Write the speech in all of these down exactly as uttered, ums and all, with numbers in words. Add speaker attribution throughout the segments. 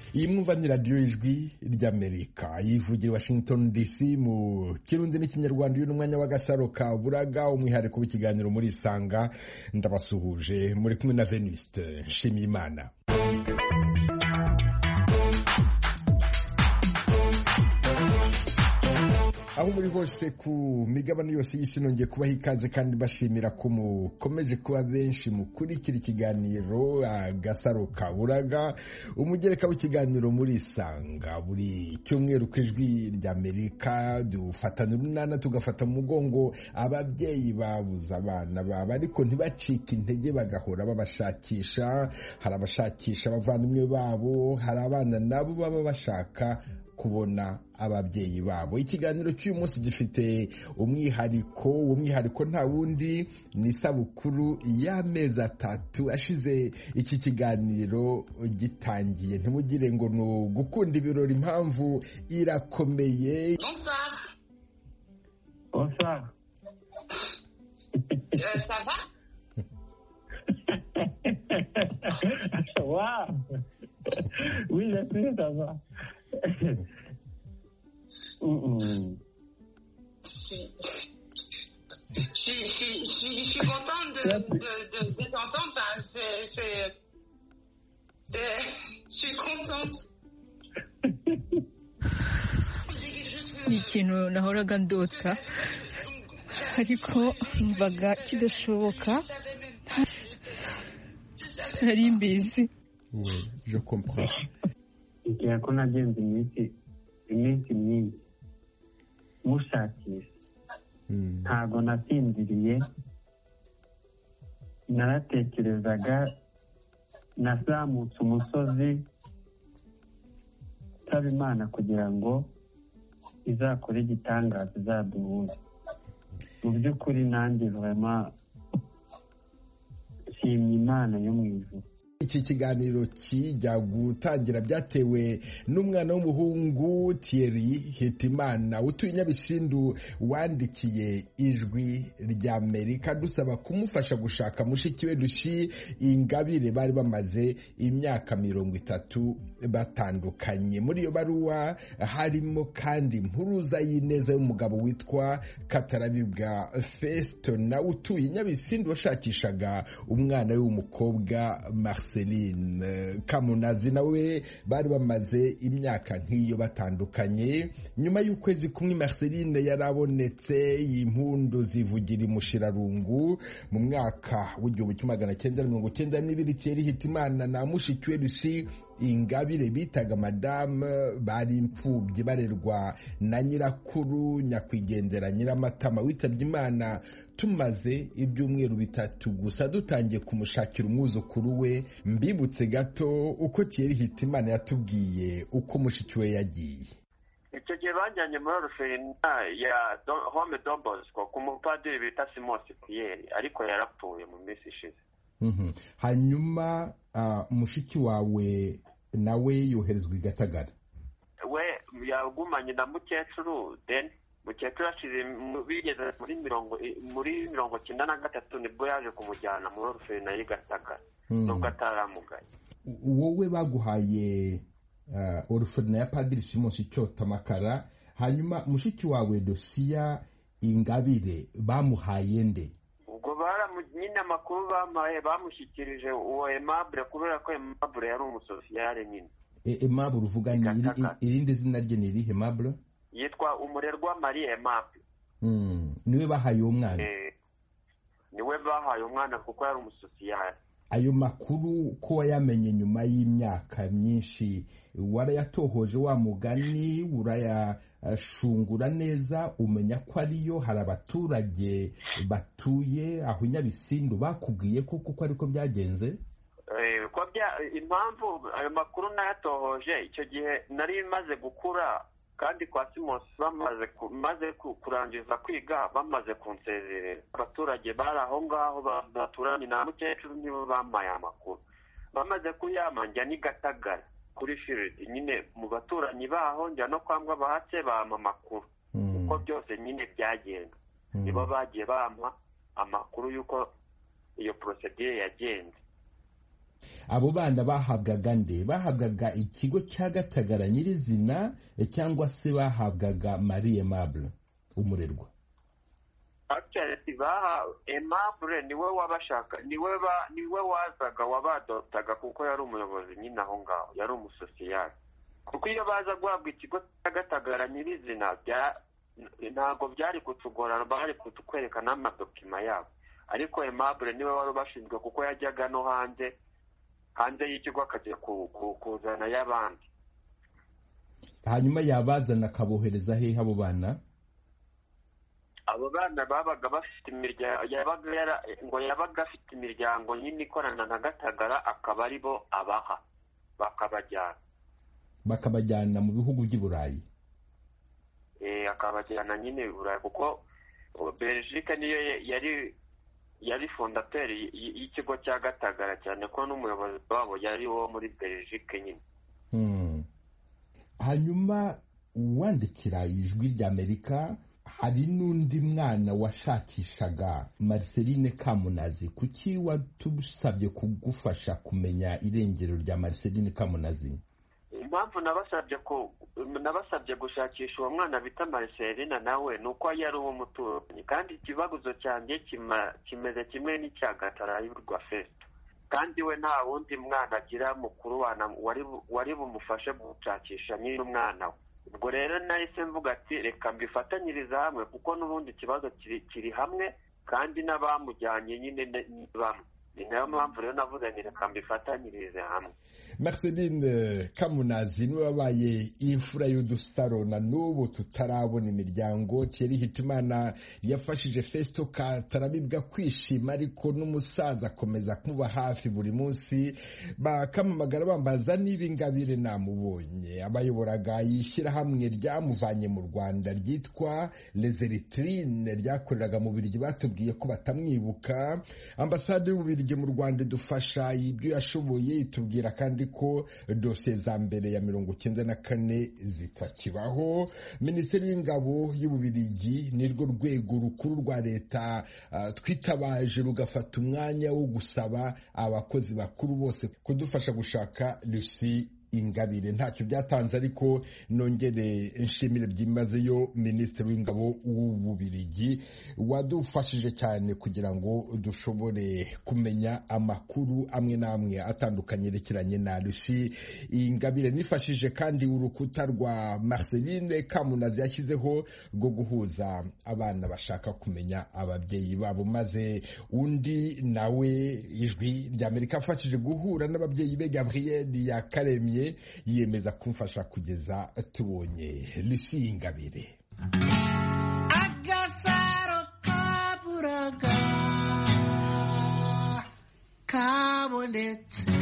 Speaker 1: iyi mwumva ni radiyo ijwi ry'Amerika yivugira Washington D C mu kirundi n'ikinyarwanda. uyu ni umwanya w'agasaro ka buraga, umwihariko w'ikiganiro muri Isanga. Ndabasuhuje, muri kumwe na Venuste Nshimiyimana. aho muri hose ku migabane yose y'isi nongeye kubaha ikaze kandi bashimira ko mukomeje kuba benshi mukurikira ikiganiro agasaro ka buraga, umugereka w'ikiganiro muri Isanga. Buri cyumweru ku ijwi ry'Amerika dufatana urunana tugafata mu mugongo ababyeyi babuze abana babo ariko ntibacike intege, bagahora babashakisha. Hari abashakisha abavandimwe babo, hari abana nabo baba bashaka kubona ababyeyi babo. Ikiganiro cy'uyu munsi gifite umwihariko, uwo mwihariko nta wundi ni isabukuru y'amezi atatu ashize iki kiganiro gitangiye. Ntimugire ngo ni gukunda ibirori, impamvu irakomeye.
Speaker 2: Bonsoir.
Speaker 3: Bonsoir.
Speaker 2: Euh, ça va?
Speaker 3: Waouh. Oui, je sais, ça va.
Speaker 2: Mm-mm. Je suis, je suis, je suis, je suis contente de, de, de, de t'entendre. Enfin, c'est, c'est, c'est, je suis contente.
Speaker 4: ni ikintu nahoraga ndota ariko mvaga kidashoboka, ntari mbizi.
Speaker 1: Oui, je comprends.
Speaker 3: igihe ko nagenze iminsi iminsi myinshi mushakisha, ntabwo nasinziriye, naratekerezaga, nazamutse umusozi nsaba Imana kugira ngo izakore igitangaza, izaduhuze. Mu by'ukuri nanjye vraiment nshimye Imana yo mu ijuru.
Speaker 1: Iki kiganiro kijya gutangira byatewe n'umwana w'umuhungu Thierry Hitimana utuye Nyabisindu, wandikiye ijwi ry'Amerika dusaba kumufasha gushaka mushiki we Lucy Ingabire bari bamaze imyaka mirongo itatu batandukanye. Muri iyo baruwa harimo kandi impuruza y'ineza y'umugabo witwa Katarabibwa Festo na utuye Nyabisindu washakishaga umwana we w'umukobwa Marceline Kamunazi, nawe bari bamaze imyaka nk'iyo batandukanye. Nyuma y'ukwezi kumwe Marceline yarabonetse, impundu zivugira imushirarungu. Mu mwaka w'igihumbi kimwe magana cyenda mirongo cyenda n'ibiri Thierry Hitimana na mushiki we Lucy Ingabire bitaga Madame bari imfubyi barerwa na nyirakuru nyakwigendera Nyiramatama witabye Imana tumaze ibyumweru bitatu gusa dutangiye kumushakira umwuzukuru we. Mbibutse gato uko Thierry Hitimana yatubwiye uko mushiki we yagiye.
Speaker 5: icyo gihe bajyanye muri orphelinat ya Home Don Bosco ku mupadiri bita Simon Cyprien, ariko yarapfuye mu minsi ishize.
Speaker 1: Mhm. Hanyuma mushiki wawe nawe yoherezwa i Gatagara.
Speaker 5: We yagumanye na mukecuru, then mukecuru ashize bigeze muri mirongo muri mirongo cyenda na gatatu nibwo yaje kumujyana muri orphelinat y'i Gatagara, nubwo ataramugaye.
Speaker 1: Wowe baguhaye uh, orphelinat ya Padiri Simon Cyprien, hanyuma mushiki wawe Lucia Ingabire bamuhaye nde?
Speaker 5: ubwo nyine amakuru bamaye bamushyikirije uwo Aimable, kubera ko Aimable yari umusosiyare nyine.
Speaker 1: Aimable uvuga ni irindi zina rye ni irihe? Aimable
Speaker 5: yitwa Umurerwa Marie Aimable.
Speaker 1: Mm, niwe bahaye uwo mwana?
Speaker 5: Eh, niwe bahaye umwana kuko yari umusosiyare.
Speaker 1: Ayo makuru ko wayamenye nyuma y'imyaka myinshi, warayatohoje wa mugani, urayashungura neza, umenya ko ariyo? Hari abaturage batuye aho Nyabisindu bakubwiye ko kuko ariko byagenze?
Speaker 5: Eh, ko bya impamvu ayo makuru nayatohoje, icyo gihe nari maze gukura kandi kwa Simon bamaze maze kurangiza kwiga, bamaze kunsezerera. Abaturage bari aho ngaho baturanye na mukecuru nibo bamaye amakuru. Bamaze kuyama njya ni Gatagara kuri field nyine mu baturanyi baho, njya no kwambwa bahatse bama amakuru uko byose nyine byagenda. Nibo bagiye bampa amakuru yuko iyo procedure yagenze.
Speaker 1: abo bana bahabwaga nde? Bahabwaga ikigo cya Gatagara nyirizina cyangwa se bahabwaga Marie Aimable umurerwa?
Speaker 5: Actually baha Aimable niwe wabashaka, niwe ba niwe wazaga wabadotaga kuko yari umuyobozi nyine aho ngaho, yari umusosiyali. Kuko iyo baza guhabwa ikigo cya Gatagara nyirizina bya ntabwo byari kutugora, bari kutukwereka n'amadokima yabo. Ariko Aimable niwe wari bashinzwe kuko yajyaga no hanze hanze y'ikigo akajya kuzana y'abandi.
Speaker 1: Hanyuma yabazana akabohereza hehe abo bana?
Speaker 5: Abo bana babaga bafite imiryango, yabaga yara ngo yabaga afite imiryango nyine ikorana na Gatagara, akaba ari bo abaha bakabajyana
Speaker 1: bakabajyana mu bihugu by'i Burayi.
Speaker 5: Eh, akabajyana nyine i Burayi kuko Belgique niyo yari yari fondateri y'ikigo cya Gatagara, cyane ko n'umuyobozi wabo yari wo muri Belgique nyine.
Speaker 1: Hmm. Hanyuma wandikira Ijwi ry'Amerika, hari n'undi mwana washakishaga Marceline Kamunazi. Kuki watusabye kugufasha kumenya irengero rya Marceline Kamunazi?
Speaker 5: Impamvu nabasabye ko nabasabye gushakisha uwo mwana bita Marceline nawe nuko yari uwo muturanyi, kandi ikibaguzo cyanjye kimeze kimwe n'icya Gatarayurwa Festo, kandi we nta wundi mwana agira mukuru wana wari wari bumufashe gushakisha nyine umwana we. Ubwo rero nahise mvuga ati reka mbifatanyiriza hamwe kuko n'ubundi ikibazo kiri kiri hamwe kandi n'abamujyanye nyine ni bamwe. Ni nayo mpamvu rero navuze nti reka mbifatanyirize hamwe.
Speaker 1: Marceline Kamunazi niwe wabaye imfura y'udusaro na n'ubu tutarabona imiryango. Thierry Hitimana yafashije Festo Katarabibwa kwishima, ariko n'umusaza akomeza kumuba hafi buri munsi. Bakamamagara bambaza niba Ingabire namubonye. Abayoboraga yishyirahamwe ryamuvanye mu Rwanda ryitwa Les Eritrines ryakoreraga mu Bubiligi batubwiye ko batamwibuka. Ambasade y'Ububiligi mu Rwanda idufasha ibyo yashoboye, itubwira kandi ko dosiye za mbere ya mirongo icyenda na kane zitakibaho. Minisiteri y'Ingabo y'Ububiligi nirwo rwego rukuru rwa leta uh, twitabaje rugafata umwanya wo gusaba abakozi bakuru bose kudufasha gushaka Lucie Ingabire. Ntacyo byatanze, ariko nongere nshimire byimazeyo Minisitiri w'Ingabo w'Ububiligi wadufashije cyane kugira ngo dushobore kumenya amakuru amwe n'amwe atandukanye yerekeranye na Lucie Ingabire. Nifashije kandi urukuta rwa Marceline Kamunazi yashyizeho rwo guhuza abana bashaka kumenya ababyeyi babo, maze undi nawe Ijwi ry'Amerika afashije guhura n'ababyeyi be Gabriel Yakaremye yiyemeza kumfasha kugeza tubonye Lucie Ingabire.
Speaker 6: Agasaro kaburaga kabonetse.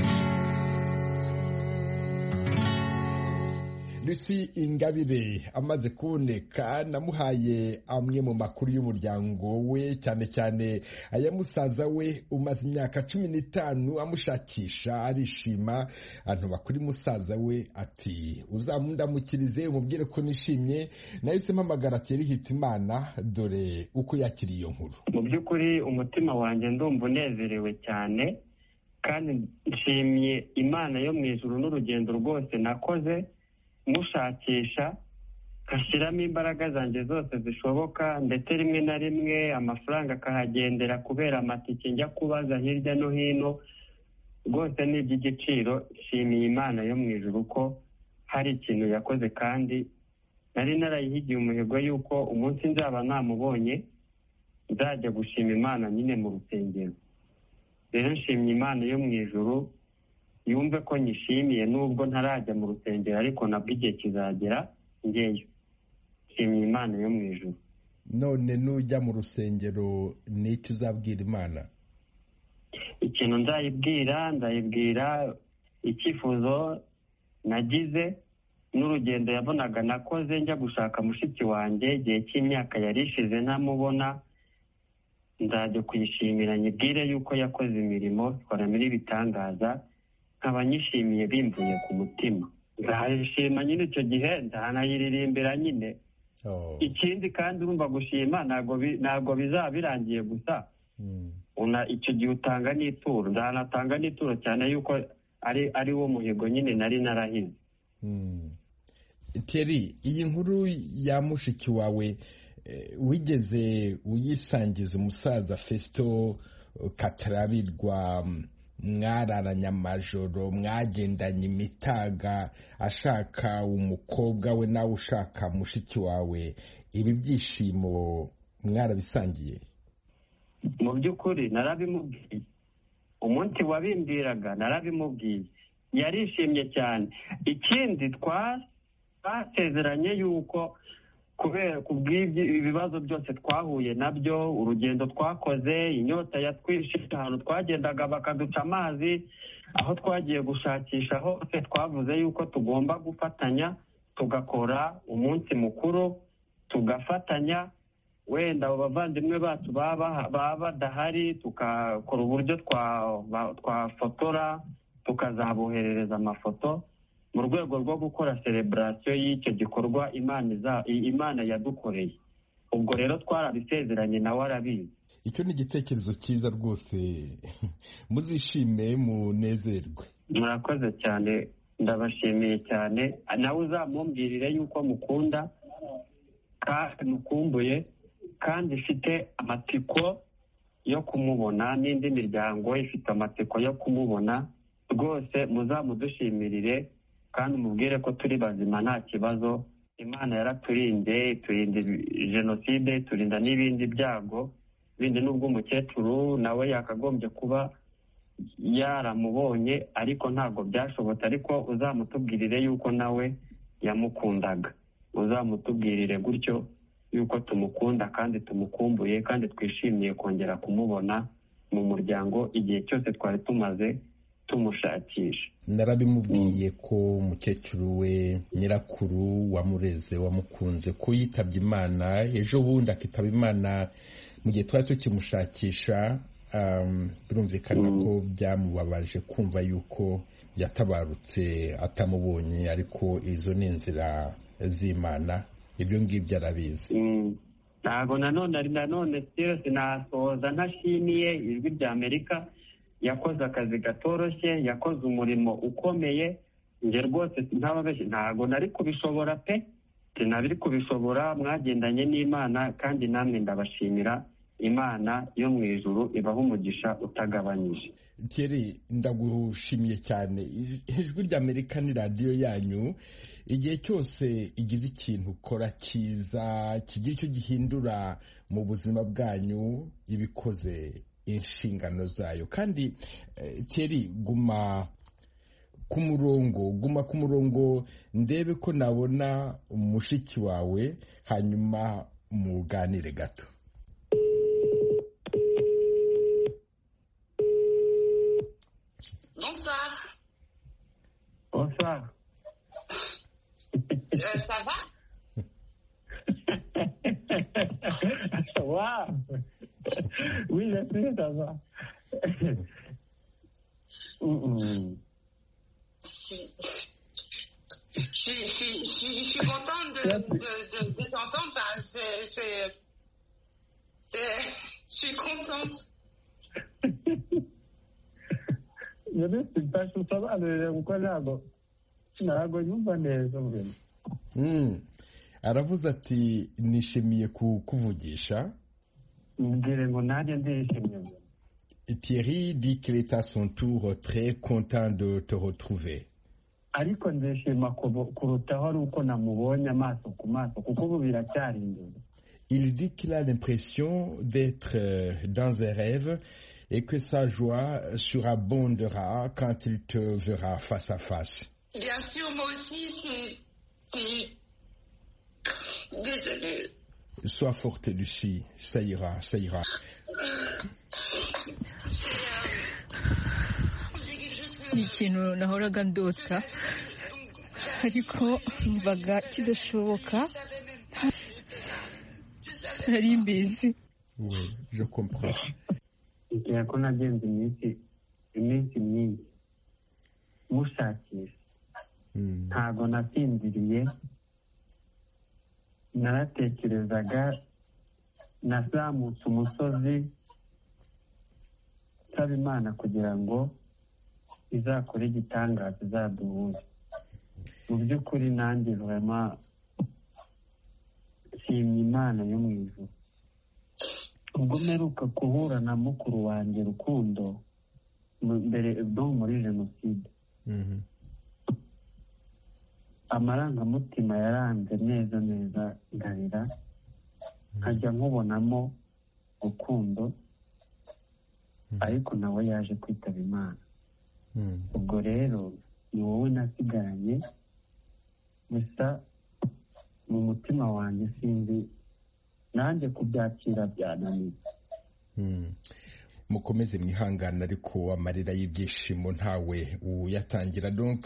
Speaker 1: Lucie Ingabire amaze kuboneka, namuhaye amwe mu makuru y'umuryango we, cyane cyane aya musaza we umaze imyaka cumi n'itanu amushakisha. Arishima antuba kuri musaza we ati uzamundamukirize umubwire ko nishimye. Nahise mpamagara Thierry Hitimana, dore uko yakiriye iyo nkuru.
Speaker 3: Mu by'ukuri umutima wanjye ndumva unezerewe cyane, kandi nshimiye Imana yo mu ijuru n'urugendo rwose nakoze mushakisha, kashyiramo imbaraga zanjye zose zishoboka, ndetse rimwe na rimwe amafaranga akahagendera kubera amatike njya kubaza hirya no hino. Rwose ni iby'igiciro. Nshimiye Imana yo mu ijuru ko hari ikintu yakoze, kandi nari narayihigiye umuhigo yuko umunsi nzaba namubonye nzajya gushima Imana nyine mu rusengero. Rero nshimye Imana yo mu ijuru yumve ko nyishimiye, nubwo ntarajya mu rusengero, ariko nabwo igihe kizagera ngeyo. Nshimye Imana yo mu ijuru.
Speaker 1: None nujya mu rusengero n'icyo uzabwira Imana?
Speaker 3: Ikintu nzayibwira nzayibwira icyifuzo nagize n'urugendo yabonaga nakoze njya gushaka mushiki wanjye igihe cy'imyaka yari ishize ntamubona. Nzajya kuyishimira nyibwire yuko yakoze imirimo twaramira ibitangaza, nkaba nyishimiye bimvuye ku mutima. Nzayishima nyine icyo gihe ndanayiririmbira nyine. Ikindi kandi urumva gushima ntabwo ntabwo bizaba birangiye gusa. icyo gihe utanga n'ituro, ndanatanga n'ituro cyane yuko ari ari wo muhigo nyine nari narahize.
Speaker 1: Thierry, iyi nkuru ya mushiki wawe wigeze uyisangiza umusaza Festo Katarabirwa, mwararanye amajoro, mwagendanye imitaga ashaka umukobwa we nawe ushaka mushiki wawe, ibi byishimo mwarabisangiye?
Speaker 3: Mu by'ukuri narabimubwiye, umunsi wabimbwiraga narabimubwiye, yarishimye cyane. Ikindi twasezeranye yuko kubera kubw'ibyo ibibazo byose twahuye nabyo, urugendo twakoze, inyota yatwishe, ahantu twagendaga bakaduca amazi, aho twagiye gushakisha hose, twavuze yuko tugomba gufatanya tugakora umunsi mukuru, tugafatanya wenda abo bavandimwe bacu baba badahari, tukakora uburyo twafotora tukazaboherereza amafoto mu rwego rwo gukora celebration y'icyo gikorwa Imana Imana yadukoreye. Ubwo rero twarabisezeranye nawe arabizi.
Speaker 1: Icyo ni igitekerezo cyiza rwose, muzishime munezerwe.
Speaker 3: Murakoze cyane, ndabashimiye cyane. Nawe uzamumbwirire yuko mukunda kandi mukumbuye kandi ifite amatsiko yo kumubona, n'indi miryango ifite amatsiko yo kumubona. Rwose muzamudushimirire kandi umubwire ko turi bazima nta kibazo. Imana yaraturinze, turinda jenoside, turinda n'ibindi byago bindi, n'ubwo umukecuru nawe yakagombye kuba yaramubonye ariko ntabwo byashobotse. Ariko uzamutubwirire yuko nawe yamukundaga, uzamutubwirire gutyo yuko tumukunda kandi tumukumbuye kandi twishimiye kongera kumubona mu muryango igihe cyose twari tumaze tumushakisha.
Speaker 1: Narabimubwiye ko umukecuru we nyirakuru wamureze wamukunze ko yitabye Imana ejo bundi, akitaba Imana mu gihe twari tukimushakisha. Birumvikana ko byamubabaje kumva yuko yatabarutse atamubonye, ariko izo ni inzira z'Imana, ibyo ngibyo arabizi.
Speaker 3: Ntabwo nanone ari nanone seriously nasoza ntashimiye Ijwi rya Amerika, yakoze akazi gatoroshye, yakoze umurimo ukomeye. Nge rwose ntababeshye, ntabwo nari kubishobora pe, sinabiri kubishobora. Mwagendanye n'Imana kandi namwe ndabashimira. Imana yo mu ijuru ibaha umugisha utagabanyije.
Speaker 1: Thierry, ndagushimiye cyane. Ijwi rya Amerika ni radiyo yanyu, igihe cyose igize ikintu ukora cyiza kigira icyo gihindura mu buzima bwanyu, ibikoze inshingano zayo. Kandi Thierry, guma ku murongo, guma ku murongo, ndebe ko nabona umushiki wawe hanyuma muganire gato.
Speaker 2: Bonsoir.
Speaker 3: Bonsoir.
Speaker 2: Euh, ça va?
Speaker 3: Wow. Oui, je sais, ça va.
Speaker 2: mm-hmm. Je suis, je suis, je suis, je suis contente de, de, de, de t'entendre. Enfin, c'est, c'est, c'est, je suis contente.
Speaker 1: Aravuze ati nishimiye kukuvugisha. Thierry dit qu'il est à son tour très content de te retrouver. Il dit qu'il a l'impression d'être dans un rêve et que sa joie surabondera quand il te verra face à face.
Speaker 2: Bien sûr, moi aussi, c'est... c'est... Désolée.
Speaker 1: Sois forte, Lucie. Ça ira, ça ira.
Speaker 4: Ni ikintu nahoraga ndota ariko mvaga kidashoboka, nari mbizi.
Speaker 1: Oui, je comprends.
Speaker 3: Igihe ko nagenze iminsi iminsi myinshi mushakisha, ntabwo nasinziriye, naratekerezaga, nazamutse umusozi usaba imana kugira ngo izakore igitangaza izaduhuze. Mu by'ukuri nanjye vraiment nshimye Imana yo mu ijuru. Ubwo mperuka guhura na mukuru wanjye Rukundo mbere bwo muri jenoside, amarangamutima yaranze neza neza ndarira, nkajya nkubonamo Rukundo, ariko nawe yaje kwitaba Imana. Ubwo rero ni wowe nasigaranye, gusa mu mutima wanjye sinzi nanjye kubyakira byananiye.
Speaker 1: Mukomeze mwihangana, ariko amarira y'ibyishimo ntawe uyatangira. Donc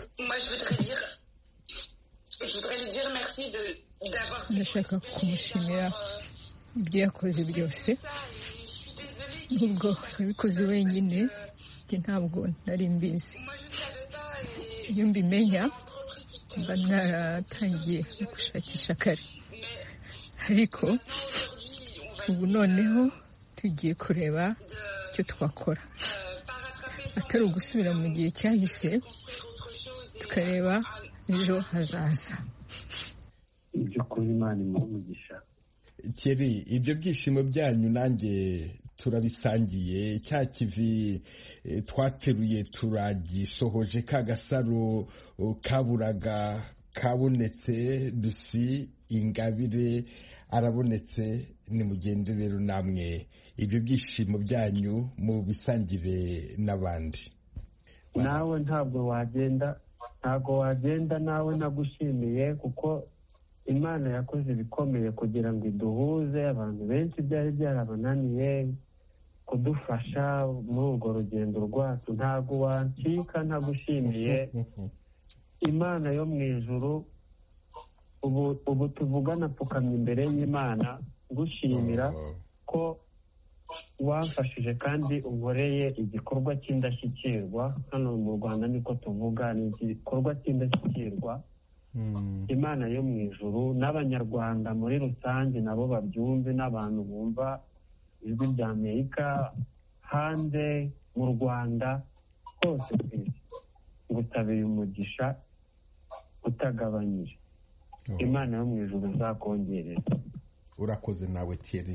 Speaker 4: ndashaka kumushimira ibyo yakoze byose, nubwo yabikoze wenyine, njye ntabwo nari mbizi. Iyo mbimenya mba naratangiye gushakisha kare, ariko ubu noneho tugiye kureba icyo twakora, atari ugusubira mu gihe cyahise, tukareba ejo hazaza.
Speaker 3: Ibyo kuri Imana imugisha.
Speaker 1: Thierry, ibyo byishimo byanyu nanjye turabisangiye. Cya kivi twateruye turagisohoje, ka gasaro kaburaga kabonetse, Lucy Ingabire arabonetse. Nimugende rero namwe ibyo byishimo byanyu mu bisangire n'abandi.
Speaker 3: Nawe ntabwo wagenda ntabwo wagenda nawe nagushimiye, kuko Imana yakoze ibikomeye kugira ngo iduhuze. Abantu benshi byari byarabananiye kudufasha muri urwo rugendo rwacu. Ntabwo wancika ntagushimiye. Imana yo mu ijuru, ubu ubu tuvugana pfukamye imbere y'Imana gushimira ko wamfashije kandi unkoreye igikorwa cy'indashyikirwa. Hano mu Rwanda niko tuvuga, ni igikorwa cy'indashyikirwa. Imana yo mu ijuru n'Abanyarwanda muri rusange nabo babyumve, n'abantu bumva ijwi rya Amerika hanze mu Rwanda hose ku isi, ngusabiye umugisha utagabanyije. Imana yo mu ijuru nzakongerera.
Speaker 1: Urakoze nawe Thierry.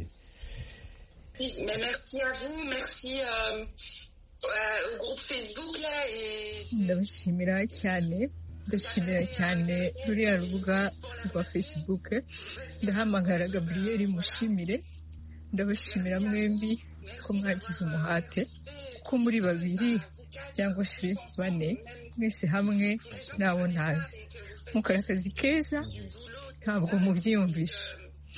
Speaker 2: Merci à vous, merci euh, euh, au groupe Facebook là.
Speaker 4: Ndabashimira cyane, ndashimira cyane ruriya rubuga rwa Facebook. Ndahamagara Gabriel mushimire. Ndabashimira mwembi ko mwagize umuhate, ko muri babiri cyangwa se bane mwese hamwe nawo ntazi mukora akazi keza, ntabwo mubyiyumvisha.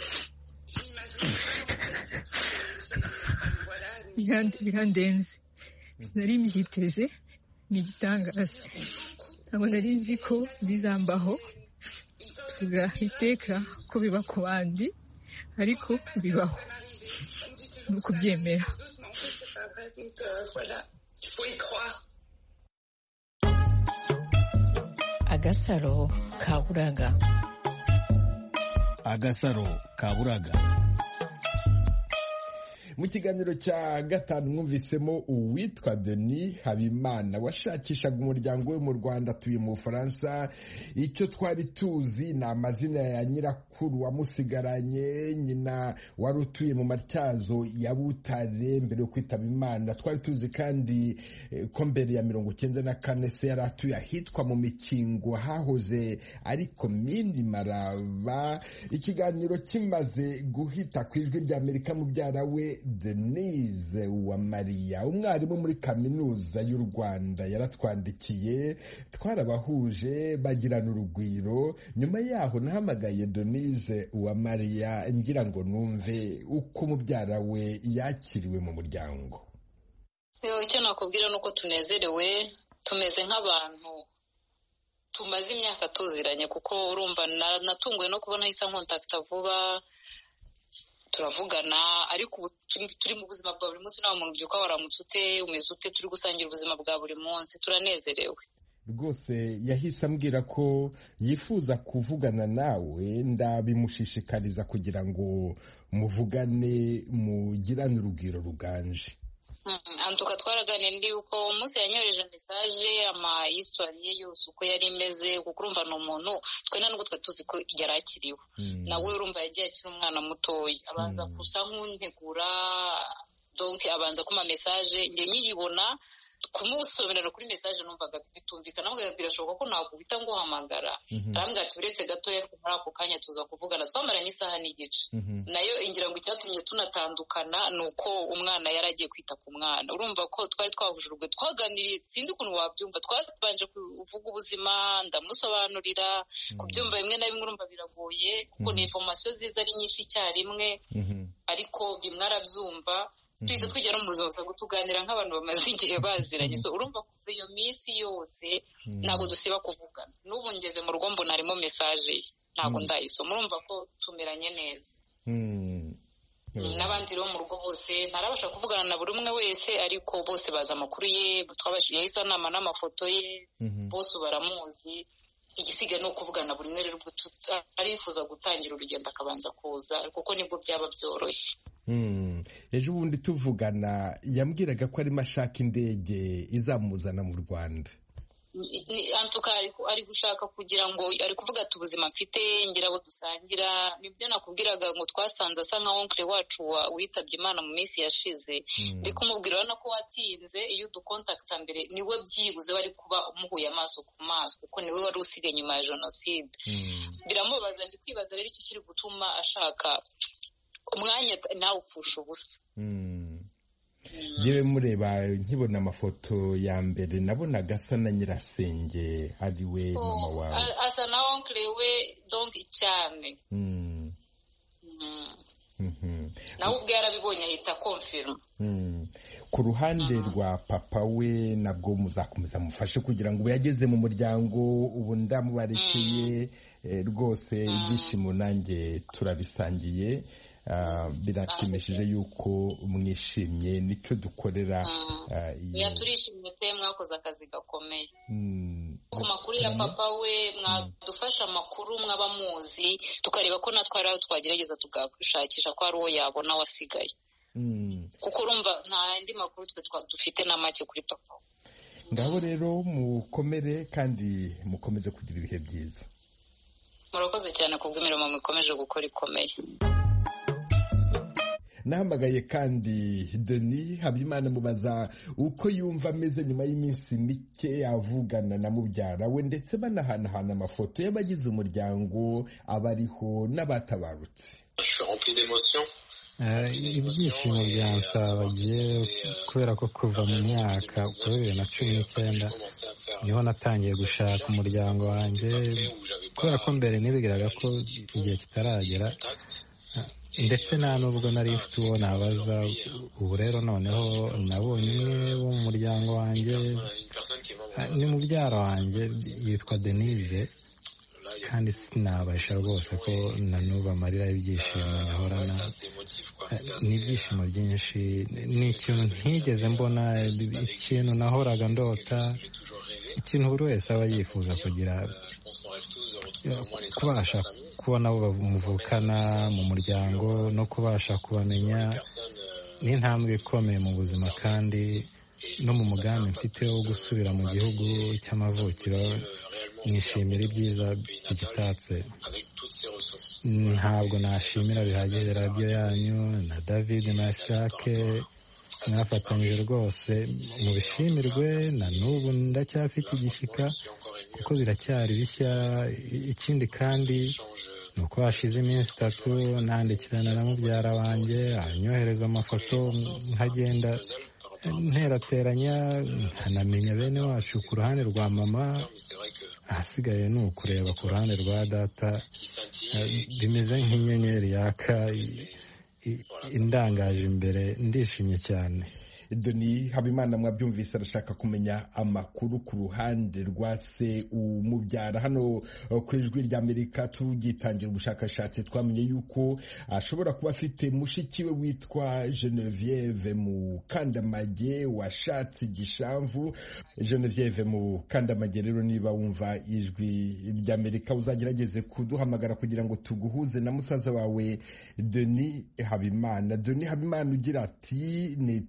Speaker 4: Birandenze, sinari mbyiteze, ni igitangaza. Ntabwo nari nzi ko bizambaho, tuvuga iteka ko biba ku bandi, ariko bibaho, ni ukubyemera.
Speaker 7: Agasaro kaburaga.
Speaker 8: Agasaro kaburaga.
Speaker 1: Mu kiganiro cya gatanu mwumvisemo uwitwa Denis Habimana washakishaga umuryango we mu Rwanda, atuye mu Bufaransa. Icyo twari tuzi ni amazina ya nyirakuru wamusigaranye, nyina wari utuye mu Matyazo ya Butare mbere yo kwitaba Imana. Twari tuzi kandi ko mbere ya mirongo icyenda na kane se yari atuye ahitwa mu Mikingo, hahoze ari komini Maraba. Ikiganiro kimaze guhita ku ijwi rya Amerika, mubyara we Denise Uwamariya, umwarimu muri kaminuza y'u Rwanda, yaratwandikiye, twarabahuje bagirana urugwiro. Nyuma yaho nahamagaye Denise Uwamariya ngira ngo numve uko mubyara we yakiriwe mu muryango.
Speaker 9: Icyo nakubwira nuko tunezerewe, tumeze nk'abantu tumaze imyaka tuziranye, kuko urumva natunguwe no kubona hisa nkontakta vuba, turavugana. Ariko turi mu buzima bwa buri munsi, nta muntu byuka waramutse ute, umeze ute, turi gusangira ubuzima bwa buri munsi, turanezerewe
Speaker 1: rwose. Yahise ambwira ko yifuza kuvugana nawe, ndabimushishikariza kugira ngo muvugane, mugirane urugwiro ruganje.
Speaker 9: antuka twaraganira ndi uko umunsi yanyohereje message ama histoire ye yose uko yari imeze kuko urumva ni umuntu twe nubwo twe tuzi ko yari akiriho nawe urumva yagiye akiri umwana mutoya abanza kusa nk'untegura donc abanza kuma message nge nyibona kumusobanurira kuri message numvaga bitumvikana ngo birashoboka ko nakubita ngo hamagara arambwira ati uretse gato yari muri ako kanya tuza kuvugana twamaranye isaha n'igice nayo ingira ngo icyatumye tunatandukana nuko umwana yaragiye kwita ku mwana urumva ko twari twahujurwe twaganiriye sinzi ukuntu wabyumva twabanje kuvuga ubuzima ndamusobanurira kubyumva bimwe na bimwe urumva biragoye kuko ni information ziza ari nyinshi icyarimwe ariko bimwe arabyumva twize tujya no mu buzima bwo tuganira nk'abantu bamaze igihe baziranye so urumva kuva iyo minsi yose ntabwo dusiba kuvugana n'ubu ngeze mu rugo mbona harimo message ye ntabwo ndayisoma urumva ko tumeranye neza n'abandi rero mu rugo bose ntarabasha kuvugana na buri umwe wese ariko bose baza amakuru ye twabashije yahise anama n'amafoto ye bose baramuzi igisigaye no kuvugana buri umwe rero arifuza gutangira urugendo akabanza kuza kuko nibwo byaba byoroshye.
Speaker 1: Ejo bundi tuvugana yambwiraga ko arimo ashaka indege izamuzana mu Rwanda
Speaker 9: antuka ari gushaka kugira ngo ari kuvuga ati ubuzima mfite ngira abo dusangira nibyo nakubwiraga ngo twasanze asa nka oncle wacu witabye Imana mu minsi yashize ndi kumubwira nako watinze iyo udukontakta mbere niwe byibuze bari kuba umuhuye amaso ku maso kuko niwe wari usigaye nyuma ya jenoside biramubaza ndi kwibaza rero icyo kiri gutuma ashaka umwanya nawe upfusha ubusa.
Speaker 1: Yewe mureba nkibona amafoto ya mbere nabonaga asa na nyirasenge ari we mama wawe
Speaker 9: asa na oncle we donc cyane nawe ubwo yarabibonye ahita confirm.
Speaker 1: Ku ruhande rwa papa we nabwo muzakomeza mufashe kugira ngo yageze mu muryango ubu ndamubarekeye rwose ibyishimo nanjye turabisangiye birashimishije yuko mwishimye nicyo dukorera
Speaker 9: ya turishimye pe mwakoze akazi gakomeye ku makuru ya papa we mwadufasha amakuru mwabamuzi tukareba ko natwe ari twagerageza tugashakisha ko ari uwo yabona wasigaye kuko urumva nta andi makuru twe dufite na make kuri papa.
Speaker 1: Ngabo rero mukomere kandi mukomeze kugira ibihe byiza.
Speaker 9: Murakoze cyane kubw'imirimo mukomeje gukora ikomeye.
Speaker 1: Nahamagaye kandi Denis Habimana mubaza uko yumva ameze nyuma y'iminsi mike avugana na mubyara we ndetse banahanahana amafoto y'abagize umuryango abariho n'abatabarutse.
Speaker 8: Ibyishimo byansabagiye kubera ko kuva mu myaka bibiri na cumi n'icyenda niho natangiye gushaka umuryango wanjye kubera ko mbere nibigiraga ko igihe kitaragera ndetse nta nubwo nari mfite uwo nabaza ubu rero noneho nabonye umwe wo mu muryango wanjye ni mubyara wanjye yitwa Denise kandi sinabasha rwose ko nanuba amarira y'ibyishimo yahorana ni ibyishimo byinshi ni ikintu ntigeze mbona ikintu nahoraga ndota ikintu buri wese aba yifuza kugira kubasha kubona abo bamuvukana mu muryango no kubasha kubamenya ni intambwe ikomeye mu buzima kandi no mu mugambi mfite wo gusubira mu gihugu cy'amavukiro nishimira ibyiza bigitatse. Ntabwo nashimira bihagije radiyo yanyu na David na Shake mwafatanyije rwose mu bishimirwe na n'ubu ndacyafite igishyika kuko biracyari bishya. Ikindi kandi ni uko hashize iminsi itatu nandikirana na mubyara wanjye anyohereza amafoto nkagenda nterateranya nkanamenya bene wacu ku ruhande rwa mama ahasigaye ni ukureba ku ruhande rwa data bimeze nk'inyenyeri yaka indangaje imbere ndishimye cyane.
Speaker 1: Denis Habimana mwabyumvise arashaka kumenya amakuru ku ruhande rwa se umubyara. Hano ku ijwi ry'Amerika tugitangira ubushakashatsi twamenye yuko ashobora kuba afite mushiki we witwa Genevieve Mukandamage washatse igishamvu. Genevieve Mukandamage rero niba wumva ijwi ry'Amerika uzagerageze kuduhamagara kugira ngo tuguhuze na musaza wawe Denis Habimana. Denis Habimana ugira ati niteguye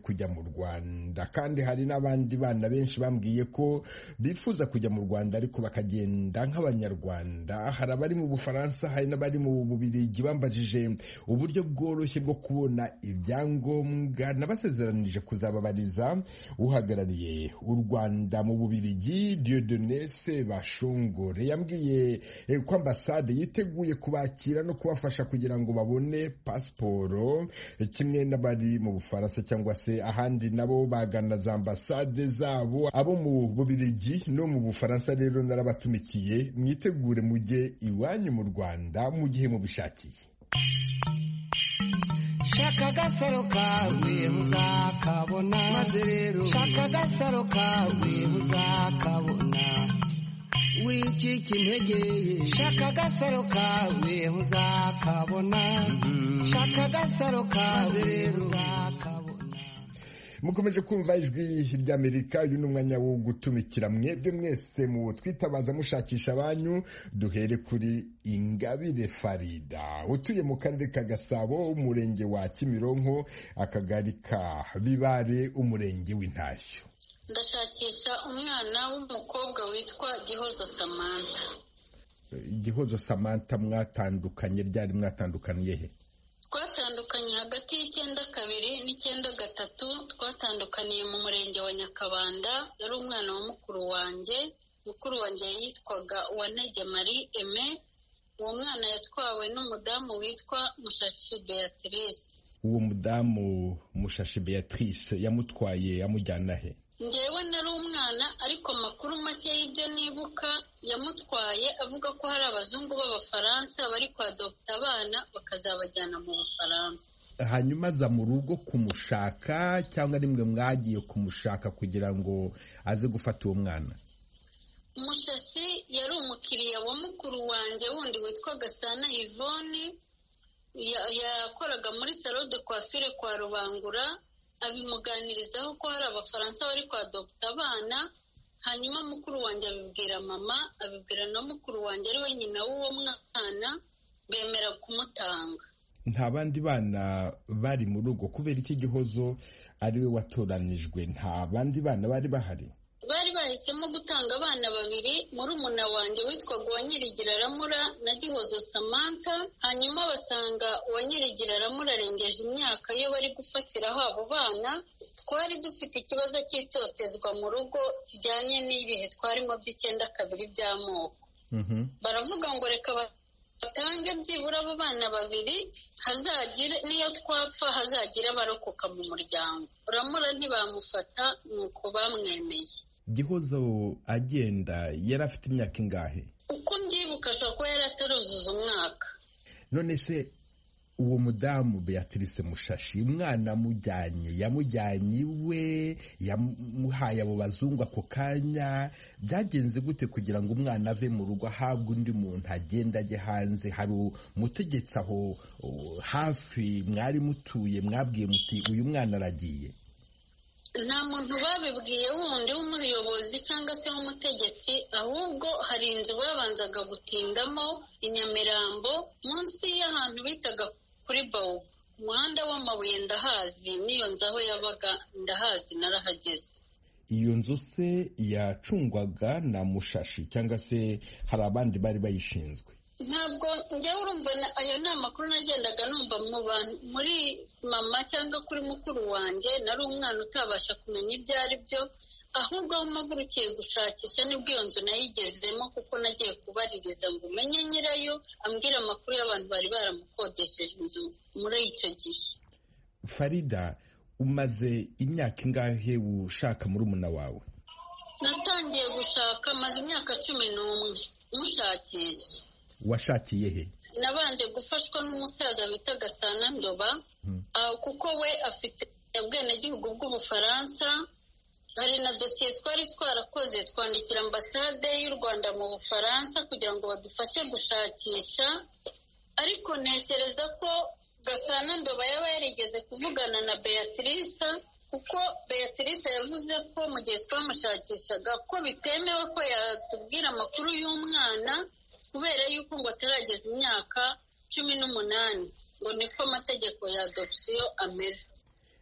Speaker 1: kujya mu Rwanda, kandi hari n'abandi bana benshi bambwiye ko bifuza kujya mu Rwanda ariko bakagenda nk'abanyarwanda. Hari abari mu Bufaransa, hari n'abari mu Bubiligi bambajije uburyo bworoshye bwo kubona ibyangombwa. Nabasezeranije kuzababariza uhagarariye u Rwanda mu Bubiligi, Dieudonné Sebashongore. Yambwiye ko ambasade yiteguye kubakira no kubafasha kugira ngo babone pasiporo, kimwe n'abari mu Bufaransa cyangwa se ahandi nabo bagana za ambasade zabo. Abo mu Bubiligi no mu Bufaransa rero narabatumikiye, mwitegure mujye iwanyu mu Rwanda mu gihe mubishakiye.
Speaker 6: Shaka agasaro kawe uzakabona, maze rero shaka agasaro kawe uzakabona, wicika intege. Shaka agasaro kawe uzakabona, shaka agasaro kawe rero uzakabona.
Speaker 1: Mukomeje kumva ijwi ry'Amerika. Uyu ni umwanya wo gutumikira mwebwe mwese mu twitabaza mushakisha abanyu. Duhere kuri Ingabire Farida utuye mu karere ka Gasabo, umurenge wa Kimironko, akagari ka Bibare, umurenge w'Intashyo.
Speaker 9: Ndashakisha umwana w'umukobwa witwa Gihozo Samantha.
Speaker 1: Gihozo Samantha mwatandukanye ryari? Mwatandukaniye he?
Speaker 9: Twatandukanye hagati y'icyenda kabiri n'icyenda gatatu. Twatandukaniye mu murenge wa Nyakabanda. Yari umwana wa mukuru wanjye. Mukuru wanjye yitwaga Uwanege Marie Aime. Uwo mwana yatwawe n'umudamu witwa Mushashi Beatrice.
Speaker 1: Uwo mudamu Mushashi Beatrice yamutwaye amujyana he?
Speaker 9: Njyewe nari umwana, ariko makuru make y'ibyo nibuka, yamutwaye avuga ko hari abazungu b'Abafaransa bari kwadopta abana bakazabajyana mu Bufaransa.
Speaker 1: Hanyuma aza mu rugo kumushaka cyangwa rimwe mwagiye kumushaka kugira ngo aze gufata uwo mwana?
Speaker 9: Mushashi yari umukiriya wa mukuru wanjye wundi witwa Gasana Yvonne, yakoraga muri salon de coiffure kwa Rubangura. Abimuganirizaho ko hari Abafaransa bari kwadopta abana. Hanyuma mukuru wanjye abibwira mama, abibwira na mukuru wanjye ari we nyina w'uwo mwana, bemera kumutanga.
Speaker 1: Nta bandi bana bari mu rugo kubera iki Gihozo ari we watoranijwe? Nta bandi bana bari bahari?
Speaker 9: Bari bahisemo gutanga abana babiri, murumuna wanjye witwaga Uwanyirigira Ramura na Gihozo Samantha. Hanyuma basanga Uwanyirigira Ramura arengeje imyaka yo bari gufatiraho abo bana. Twari dufite ikibazo cy'itotezwa mu rugo kijyanye n'ibihe twarimo by'icyenda kabiri by'amoko. Baravuga ngo reka batange byibura abo bana babiri, hazagire niyo twapfa hazagira abarokoka mu muryango. Ramura ntibamufata, nuko bamwemeye.
Speaker 1: Gihozo agenda yari afite imyaka ingahe?
Speaker 9: Uko mbyibuka ashobora kuba yari ataruzuza umwaka.
Speaker 1: None se uwo mudamu Beatrice Mushashi, umwana amujyanye, yamujyanye iwe, yamuhaye abo bazungu ako kanya? Byagenze gute kugira ngo umwana ave mu rugo ahabwe undi muntu agenda ajye hanze? Hari umutegetsi aho hafi mwari mutuye mwabwiye muti uyu mwana aragiye?
Speaker 9: Nta muntu babibwiye wundi w'umuyobozi cyangwa se w'umutegetsi, ahubwo hari inzu babanzaga gutindamo i Nyamirambo munsi y'ahantu bitaga kuri Bawu. Umuhanda w'amabuye ndahazi, niyo nzu aho yabaga ndahazi, narahageze.
Speaker 1: Iyo nzu se yacungwaga na Mushashi cyangwa se hari abandi bari bayishinzwe?
Speaker 9: Ntabwo njyewe urumva ayo ni amakuru nagendaga numva mu bantu, muri mama cyangwa kuri mukuru wanjye. Nari umwana utabasha kumenya ibyo ari byo, ahubwo aho mpagurukiye gushakisha nibwo iyo nzu nayigezemo, kuko nagiye kubaririza ngo umenye nyirayo, ambwira amakuru y'abantu bari baramukodesheje inzu muri icyo gihe.
Speaker 1: Farida, umaze imyaka ingahe ushaka murumuna wawe?
Speaker 9: Natangiye gushaka maze imyaka cumi n'umwe mushakisha.
Speaker 1: Washakiye he?
Speaker 9: Nabanje gufashwa n'umusaza bita Gasana Ndoba, kuko we afite ubwenegihugu bw'Ubufaransa. Hari na dosiye twari twarakoze twandikira ambasade y'u Rwanda mu Bufaransa kugira ngo badufashe gushakisha, ariko ntekereza ko Gasana Ndoba yaba yarigeze kuvugana na Beatrice, kuko Beatrice yavuze ko mu gihe twamushakishaga ko bitemewe ko yatubwira amakuru y'umwana kubera yuko ngo atarageza imyaka cumi n'umunani, ngo niko amategeko ya adoption amera.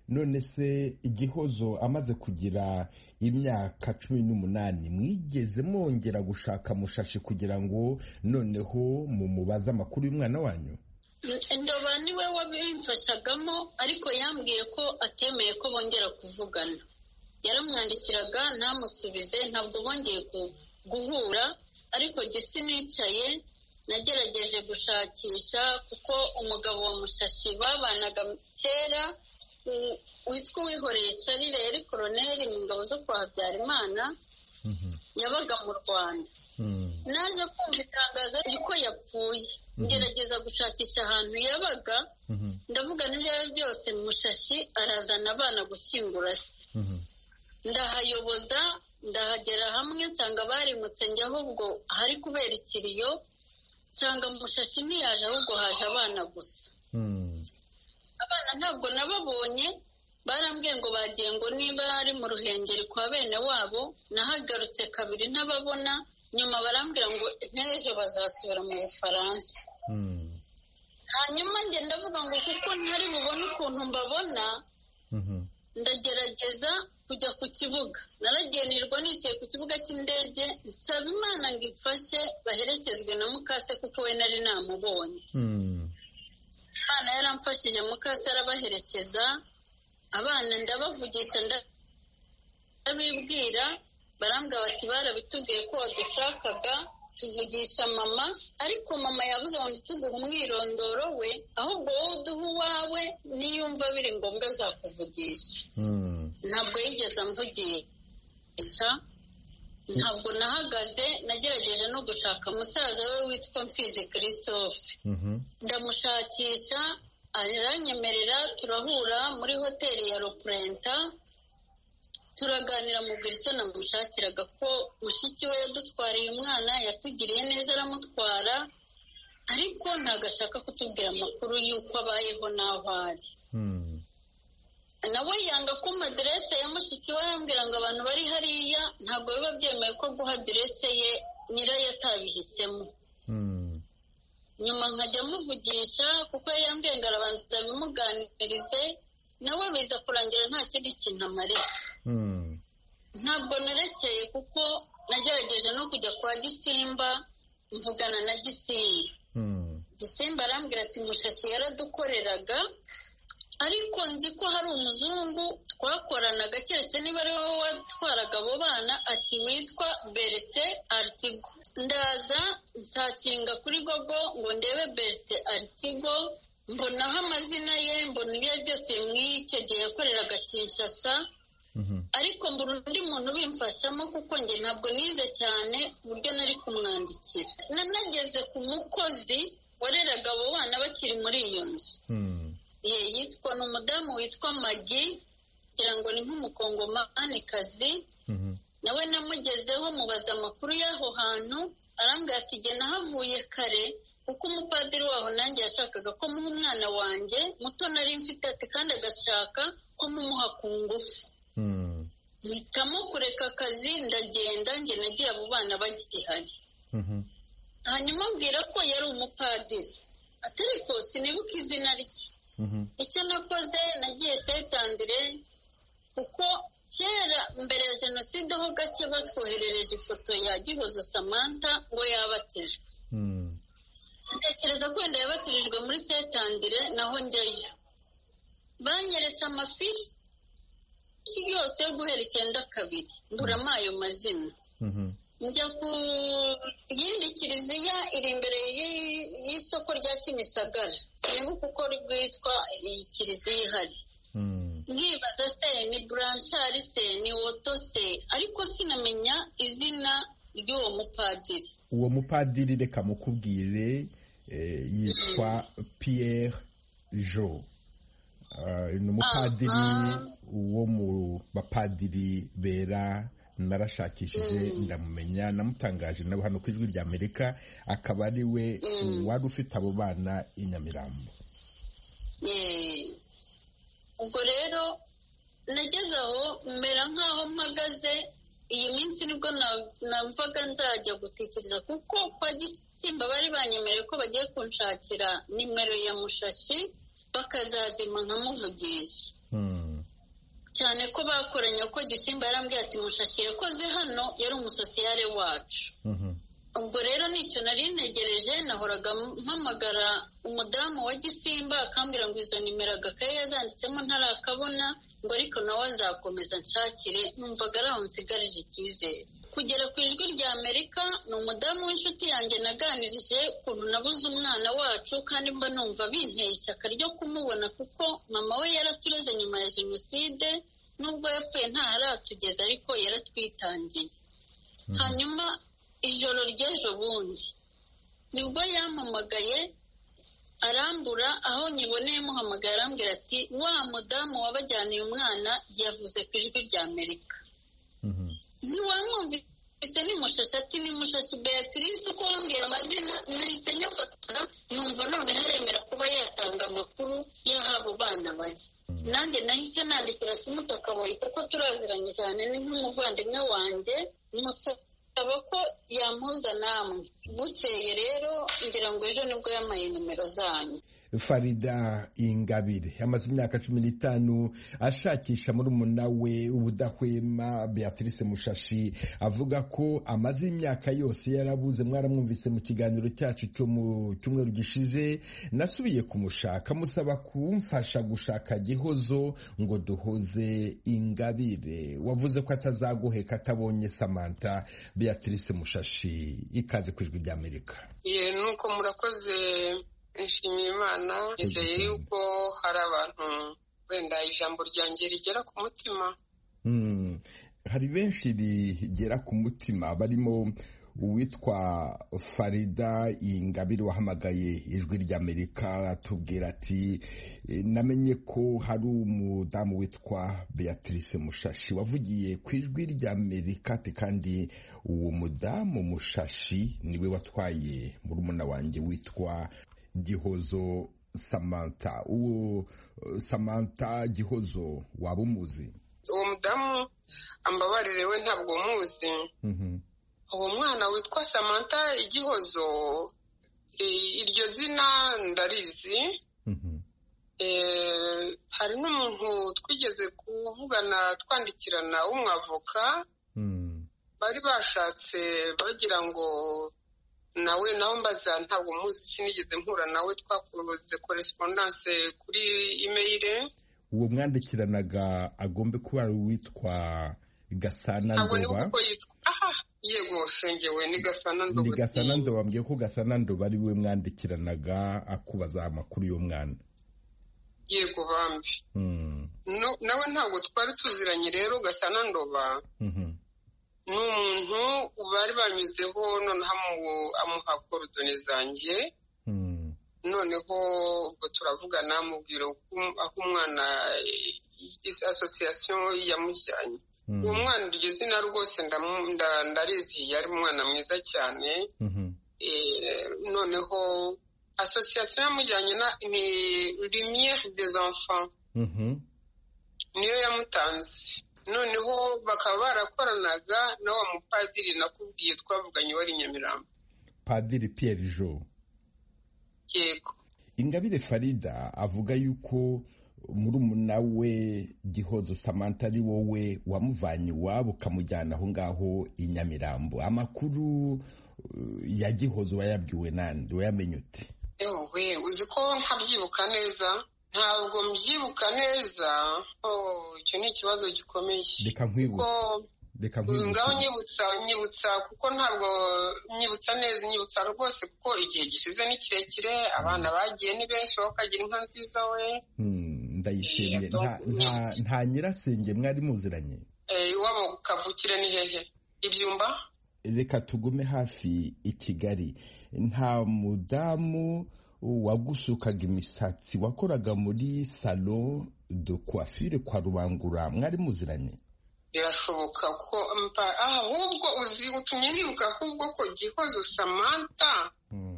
Speaker 1: none se Igihozo amaze kugira imyaka cumi n'umunani mwigeze mwongera gushaka Mushashi kugira ngo noneho mumubaze amakuru y'umwana wanyu?
Speaker 9: Ndoba niwe wabimfashagamo, ariko yambwiye ko atemeye ko bongera kuvugana. Yaramwandikiraga ntamusubize, ntabwo bongeye guhura, ariko jye sinicaye nagerageje gushakisha, kuko umugabo wa Mushashi babanaga kera witwa Uwihoreye Charles yari koroneri mu ngabo zo kwa Habyarimana, yabaga mu Rwanda. Naje kumva itangazo yuko yapfuye, ngerageza gushakisha ahantu yabaga, ndavuga n'ibyo byose Mushashi arazana abana gushyingura se. Ndahayoboza, ndahagera hamwe nsanga barimutse, njya ahubwo hari kubera ikiriyo, nsanga Mushashi ntiyaje, ahubwo haje abana gusa. Abana ntabwo nababonye, barambwiye ngo bagiye ngo niba ari mu Ruhengeri kwa bene wabo. Nahagarutse kabiri ntababona, nyuma barambwira ngo n'ejo bazasubira mu Bufaransa. Hanyuma njye ndavuga ngo kuko ntari bubone ukuntu mbabona, ndagerageza kujya ku kibuga. Naragenirwa nicaye ku kibuga cy'indege, nsaba Imana ngo imfashe baherekezwe na mukase, kuko we nari namubonye. Imana yaramfashije, mukase arabaherekeza, abana ndabavugisha ndabibwira, barambwira bati barabitubwiye ko wadushakaga, tuvugisha mama, ariko mama yabuze ngo ntituguhe umwirondoro we, ahubwo wowe uduha uwawe, niyumva biri ngombwa azakuvugisha. Ntabwo yigeze amvugisha, ntabwo nahagaze, nagerageje no gushaka musaza we witwa Mfizi Christophe. Ndamushakisha, aranyemerera, turahura muri hoteli ya Roprenta, turaganira, mubwira icyo namushakiraga, ko mushiki we yadutwariye umwana, yatugiriye neza aramutwara, ariko ntabwo ashaka kutubwira amakuru y'uko abayeho n'aho ari. Nawe yanga kumpa aderese ya mushiki we, arambwira ngo abantu bari hariya ntabwo biba byemeye ko guha aderese ye nyirayo atabihisemo. Nyuma nkajya muvugisha, kuko yari yambwiye ngo arabanza bimuganirize, nawe biza kurangira nta kindi kintu amarira. Ntabwo narekeye, kuko nagerageje no kujya kwa Gisimba, mvugana na Gisimba. Gisimba arambwira ati Mushashi yaradukoreraga, ariko nzi ko hari umuzungu twakoranaga, keretse niba ari wowe watwaraga abo bana, ati witwa Berete Artigo. Ndaza nsakinga kuri Gogo ngo ndebe Berete Artigo, mbonaho amazina ye, mbona ibyo byose mw'icyo gihe yakoreraga Kinshasa, ariko mbura undi muntu bimfashamo, kuko njye ntabwo nize cyane uburyo nari kumwandikira. Nanageze ku mukozi wareraga abo bana bakiri muri iyo nzu, yitwa ni umudamu witwa Magi, kugira ngo ni nk'umukongomanikazi. Nawe namugezeho mubaza amakuru y'aho hantu, arambwira ati jye nahavuye kare, kuko umupadiri waho nanjye yashakaga ko muha umwana wanjye muto nari mfite, ati kandi agashaka ko mumuha ku ngufu. Mpitamo kureka akazi ndagenda, njye nagiye abo bana bagihari. Hanyuma mbwira ko yari umupadiri, ariko sinibuka izina rye. Icyo nakoze, nagiye Setandire, kuko kera mbere ya Jenoside ho gake batwoherereje ifoto ya Gihozo Samantha ngo yabatijwe. Ntekereza ko wenda yabatirijwe muri Setandire, naho njyayo banyeretse amafishi yose yo guhera icyenda kabiri, mburamo ayo mazina. Njya ku yindi kiliziya iri imbere y'isoko rya Kimisagara, sinibuka uko rwitwa iyi kiliziya ihari. Nkibaza se ni Blanchard se ni Woto se, ariko sinamenya izina ry'uwo mupadiri.
Speaker 1: Uwo mupadiri reka mukubwire, yitwa Pierre Jo. Ni umupadiri wo mu bapadiri bera narashakishije ndamumenya, namutangaje nawe hano ku Ijwi rya Amerika, akaba ari we wari ufite abo bana i Nyamirambo.
Speaker 9: Ubwo rero nageze aho mbera nk'aho mpagaze, iyi minsi nibwo namvaga nzajya gutitiriza, kuko kwa Gisimba bari banyemereye ko bagiye kunshakira nimero ya Mushashi bakazazima nkamuvugisha.
Speaker 10: cyane ko bakoranye uko Gisimba yarambwiye ati Mushashi yakoze hano yari umusosiyare wacu. Ubwo rero nicyo nari ntegereje, nahoraga mpamagara umudamu wa Gisimba akambwira ngo izo nimero agakaye yazanditsemo ntarakabona, ngo ariko nawe azakomeza nshakire. Numvaga ari aho nsigarije icyizere. Kugera ku ijwi rya Amerika, ni umudamu w'inshuti yanjye naganirije ukuntu nabuze umwana wacu, kandi mba numva binteye ishyaka ryo kumubona kuko mama we yaratureze nyuma ya jenoside, nubwo yapfuye ntaharatugeza ariko yaratwitangiye. Hanyuma ijoro ry'ejo bundi nibwo yampamagaye arambura, aho nyiboneye muhamagaye arambwira ati wa mudamu wabajyaniye umwana yavuze ku ijwi rya Amerika. Ntiwamwumvise ni Mushashi? Ati ni Mushashi Beatrice. Uko wambwiye amazina nahise nyafatana, numva none haremera kuba yatanga amakuru y'aho bana bari. Nanjye nahise nandikira Sumuta Kaboyi kuko turaziranye cyane, ni nk'umuvandimwe wanjye, musaba ko yampuza namwe. Bukeye rero ngira ngo ejo nibwo yamaye nimero zanyu.
Speaker 1: Farida Ingabire amaze imyaka cumi n'itanu ashakisha murumuna we ubudahwema Beatrice Mushashi, avuga ko amaze imyaka yose yarabuze. Mwaramwumvise mu kiganiro cyacu cyo mu cyumweru gishize. Nasubiye kumushaka musaba kumfasha gushaka Gihozo ngo duhoze Ingabire. Wavuze ko atazaguheka atabonye Samantha. Beatrice Mushashi, ikaze ku ijwi rya Amerika.
Speaker 2: Ye nuko murakoze. Nshimiye Imana, nizeye yuko hari abantu wenda ijambo ryanjye rigera ku mutima.
Speaker 1: Hari benshi rigera ku mutima, barimo uwitwa Farida Ingabire wahamagaye ijwi rya Amerika atubwira ati namenye ko hari umudamu witwa Beatrice Mushashi wavugiye ku ijwi rya Amerika, kandi uwo mudamu Mushashi niwe watwaye murumuna wanjye witwa Gihozo Samantha. Uwo Samantha Gihozo waba umuzi?
Speaker 2: Uwo mudamu ambabarire we ntabwo muzi. Uwo mwana witwa Samantha Gihozo, iryo zina ndarizi. Hari n'umuntu twigeze kuvugana twandikirana w'umwavoka, bari bashatse bagira ngo nawe nawe mbaza ntabwo muzi, sinigeze mpura nawe, twakoze correspondance kuri email.
Speaker 1: Uwo mwandikiranaga agombe kuba ari witwa Gasana Ndoba.
Speaker 2: Ntabwo ni uko yitwa. Aha, yego shengewe ni Gasana Ndoba.
Speaker 1: Ni Gasana Ndoba, mbwiye ko Gasana Ndoba ari we mwandikiranaga akubaza amakuru yo mwana.
Speaker 2: Yego bambi. No, nawe ntabwo twari tuziranye rero. Gasana Ndoba n'umuntu bari banyuzeho, noneho amuha korodone zanjye. Noneho ubwo turavugana mubwira aho umwana association yamujyanye. Uwo mwana iryo zina rwose ndarizi, yari umwana mwiza cyane. Noneho association yamujyanye ni Lumière des Enfants, niyo yamutanze. Noneho bakaba barakoranaga na wa mupadiri nakubwiye twavuganye wari Nyamirambo,
Speaker 1: Padiri Pierre Jo.
Speaker 2: Yego.
Speaker 1: Ingabire Farida avuga yuko murumuna we Gihozo Samantha ari wowe wamuvanye iwabo ukamujyana aho ngaho i Nyamirambo. Amakuru ya Gihozo wayabwiwe nande? Wayamenye ute?
Speaker 2: Ewe uzi ko ntabyibuka neza. Ntabwo mbyibuka neza. Oh, icyo ni ikibazo gikomeye.
Speaker 1: Reka nkwibutsa. Reka nkwibutsa.
Speaker 2: Ngaho nyibutsa nyibutsa kuko ntabwo nyibutsa neza, nyibutsa rwose kuko igihe gishize ni kirekire, abana bagiye ni benshi bakagira inka nziza we.
Speaker 1: Ndayishimye. Nta nta nta nyirasenge mwari muziranye?
Speaker 2: Eh, iwabo kavukire ni hehe? Ibyumba?
Speaker 1: Reka tugume hafi i Kigali. Nta mudamu wagusukaga imisatsi wakoraga muri salon de coiffure kwa Rubangura mwari muziranye?
Speaker 2: Birashoboka ko ahubwo uzi utumye nibuka ahubwo ko Gihozo Samantha,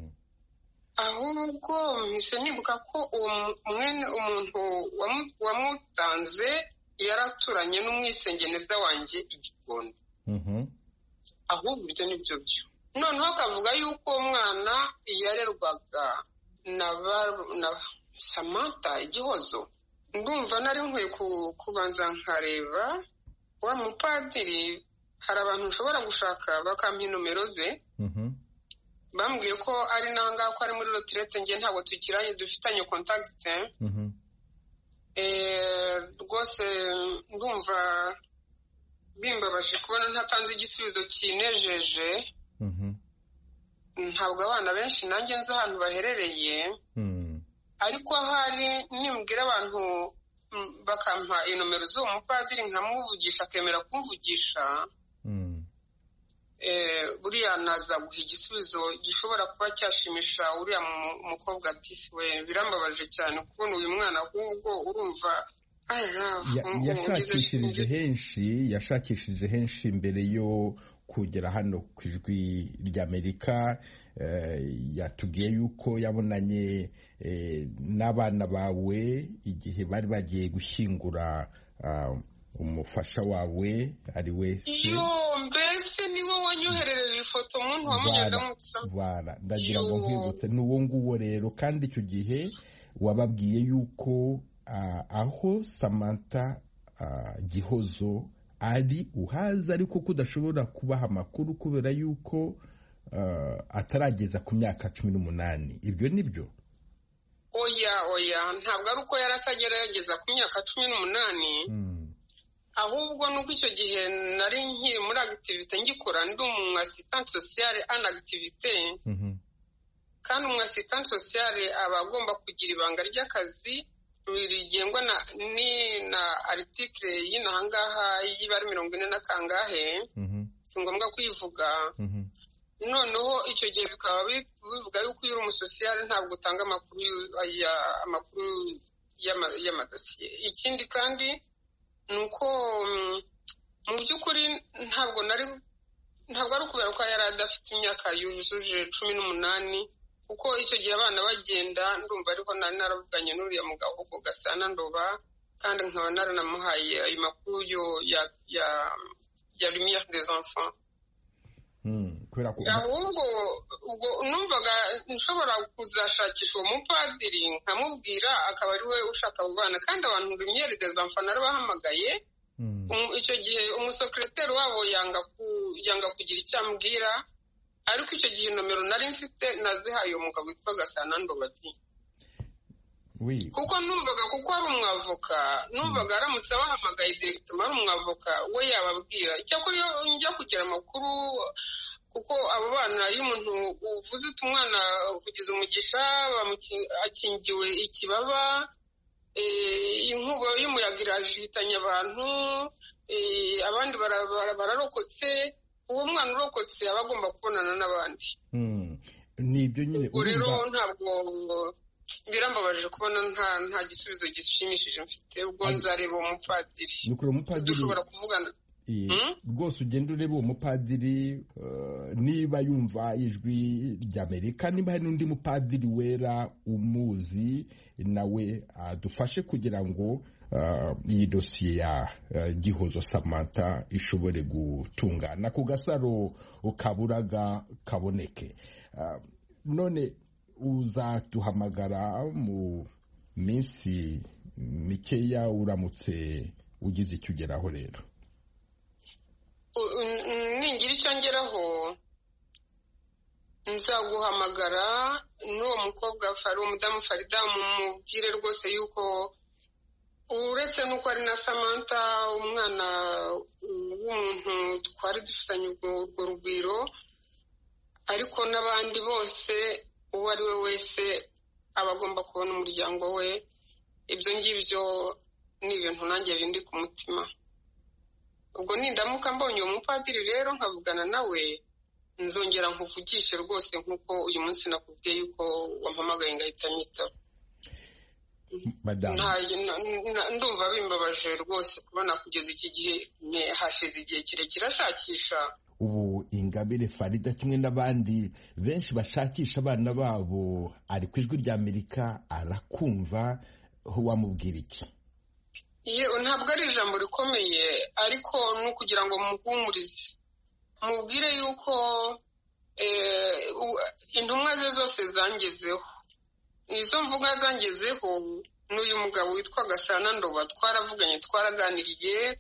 Speaker 2: ahubwo mise nibuka ko uwo mwene umuntu wamutanze yaraturanye n'umwisengeneza wanjye Igikondo. Ahubwo ibyo nibyo byo. Noneho akavuga yuko umwana yarerwaga na Samantha Gihozo. ndumva nari nkwiye kubanza nkareba wa mupadiri. Hari abantu ushobora gushaka bakampa inomero ze, bambwiye ko ari nangaha ko ari muri retraite, njye ntabwo tukiranye dufitanye contact. Rwose ndumva bimbabaje kubona ntatanze igisubizo kinejeje. Ntabwo abana benshi nanjye nzi ahantu baherereye, ariko ahari nimbwira abantu bakampa inomero z'uwo mupadiri nkamuvugisha akemera kumvugisha, buriya naza guha igisubizo gishobora kuba cyashimisha uriya mukobwa. Ati we birambabaje cyane kubona uyu mwana ahubwo urumva.
Speaker 1: Yashakishirije henshi yashakishije henshi mbere yo kugera hano ku Ijwi ry'Amerika. Yatubwiye yuko yabonanye n'abana bawe igihe bari bagiye gushyingura umufasha wawe ari we se.
Speaker 2: Yo, mbese niwe wanyoherereje ifoto muntu wamunyandamutsa.
Speaker 1: Bara ndagira ngo nkwibutse n'uwo nguwo rero, kandi icyo gihe wababwiye yuko aho Samantha Gihozo ari uhaza, ariko ko udashobora kubaha amakuru kubera yuko atarageza ku myaka cumi n'umunani. Ibyo nibyo?
Speaker 2: Oya oya, ntabwo ari uko yari atagerageza ku myaka cumi n'umunani, ahubwo nuko icyo gihe nari nkiri muri activité ngikora, ndi umu assistant social en activité, kandi umu assistant social aba agomba kugira ibanga ry'akazi rigengwa na ni na article y'inahangaha y'ibari mirongo ine na kangahe, si ngombwa kwivuga. Noneho icyo gihe bikaba bivuga yuko uri umusosiyale ntabwo utanga amakuru amakuru y'amadosiye. Ikindi kandi ni uko mu by'ukuri ntabwo nari ntabwo ari ukubera ko yari adafite imyaka yujuje cumi n'umunani, kuko icyo gihe abana bagenda ndumva ariko nari naravuganye n'uriya mugabo kuko Gasana Ndoba, kandi nkaba naranamuhaye ayo makuru ya ya ya lumière des enfants. Ahubwo ubwo numvaga nshobora kuzashakisha uwo mupadiri nkamubwira akaba ari we ushaka abo bana, kandi abantu lumière des enfants narabahamagaye. Icyo gihe umusekreteri wabo yanga yanga kugira icyo ambwira, ariko icyo gihe nomero nari mfite nazihaye umugabo witwa Gasana Ndoba. Kuko numvaga kuko ari umwavoka, numvaga aramutse abahamagaye directement ari umwavoka we yababwira. Icyakora iyo njya kugira amakuru, kuko abo bana iyo umuntu uvuze uti umwana kugize umugisha akingiwe ikibaba, inkuba y'umuyaga irajitanye abantu, abandi bararokotse, uwo mwana urokotse aba agomba kubonana n'abandi.
Speaker 1: Nibyo nyine
Speaker 2: rero ntabwo birambabaje kubona nta nta gisubizo gishimishije mfite. Ubwo nzareba uwo mupadiri,
Speaker 1: nukuri umupadiri
Speaker 2: dushobora kuvugana
Speaker 1: rwose. Ugenda ureba uwo mupadiri niba yumva Ijwi ry'Amerika, niba hari n'undi mupadiri wera umuzi nawe adufashe kugira ngo iyi dosiye ya Gihozo Samantha ishobore gutungana, ku Gasaro Kaburaga kaboneke. None uzaduhamagara mu minsi mikeya uramutse ugize icyo ugeraho. Rero
Speaker 2: ningira icyo ngeraho nzaguhamagara n'uwo mukobwa Fari, umudamu Farida, mumubwire rwose yuko uretse n'uko ari na Samantha umwana w'umuntu twari dufitanye urwo rugwiro, ariko n'abandi bose uwo ari we wese aba agomba kubona umuryango we. Ibyo ngibyo ni ibintu nanjye bindi ku mutima. Ubwo nindamuka mbonye uwo mupadiri rero nkavugana nawe, nzongera nkuvugishe rwose nk'uko uyu munsi nakubwiye yuko wampamagaye ngahita nyitaba. Ndumva bimbabaje rwose kubona kugeza iki gihe hashize igihe kirekire ashakisha.
Speaker 1: Ubu Ingabire Farida kimwe n'abandi benshi bashakisha abana babo ari ku Ijwi ry'Amerika, arakumva. Wamubwira iki?
Speaker 2: Ntabwo ari ijambo rikomeye, ariko ni ukugira ngo muhumurize, mubwire yuko intumwa ze zose zangezeho. Izo mvuga zangezeho n'uyu mugabo witwa Gasana Ndoba twaravuganye twaraganiriye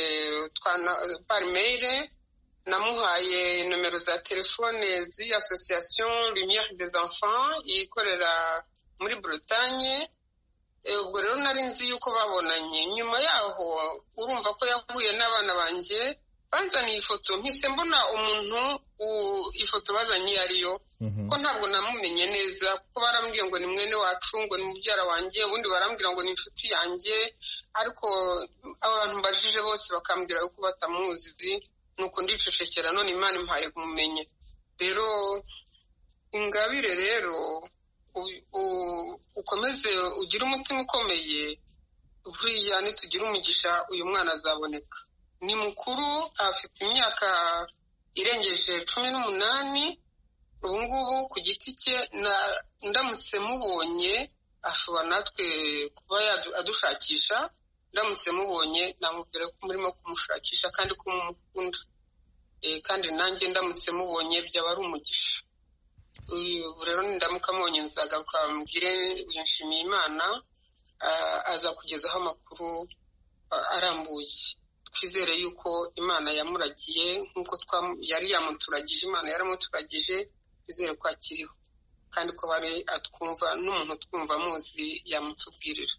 Speaker 2: par mail, namuhaye nomero za telefone z'iyi association Lumière des Enfants ikorera muri Bretagne. Ubwo rero nari nzi yuko babonanye. Nyuma yaho urumva ko yahuye n'abana banjye banzaniye ifoto, mpise mbona umuntu ifoto bazanye ariyo ko ntabwo namumenye neza, kuko barambwiye ngo ni mwene wacu, ngo ni mubyara wanjye, ubundi barambwira ngo ni inshuti yanjye, ariko abantu mbajije bose bakambwira yuko batamuzi, nuko ndicecekera. None Imana impaye kumumenye. Rero Ingabire rero ukomeze ugire umutima ukomeye, buriya nitugira umugisha uyu mwana azaboneka. Ni mukuru, afite imyaka irengeje cumi n'umunani. Ubu ngubu ku giti cye ndamutse mubonye ashobora natwe kuba adushakisha. Ndamutse mubonye namubwira ko murimo kumushakisha kandi ko mumukunda, kandi nanjye ndamutse mubonye byaba ari umugisha. Ubu rero ndamuka mubonye nzagaruka mbwire nshimiye Imana, aza kugezaho amakuru arambuye. Twizere yuko Imana yamuragiye nk'uko yari yamuturagije, Imana yaramuturagije, twizere ko akiriho kandi ko bari atwumva, n'umuntu twumva amuzi yamutubwirira.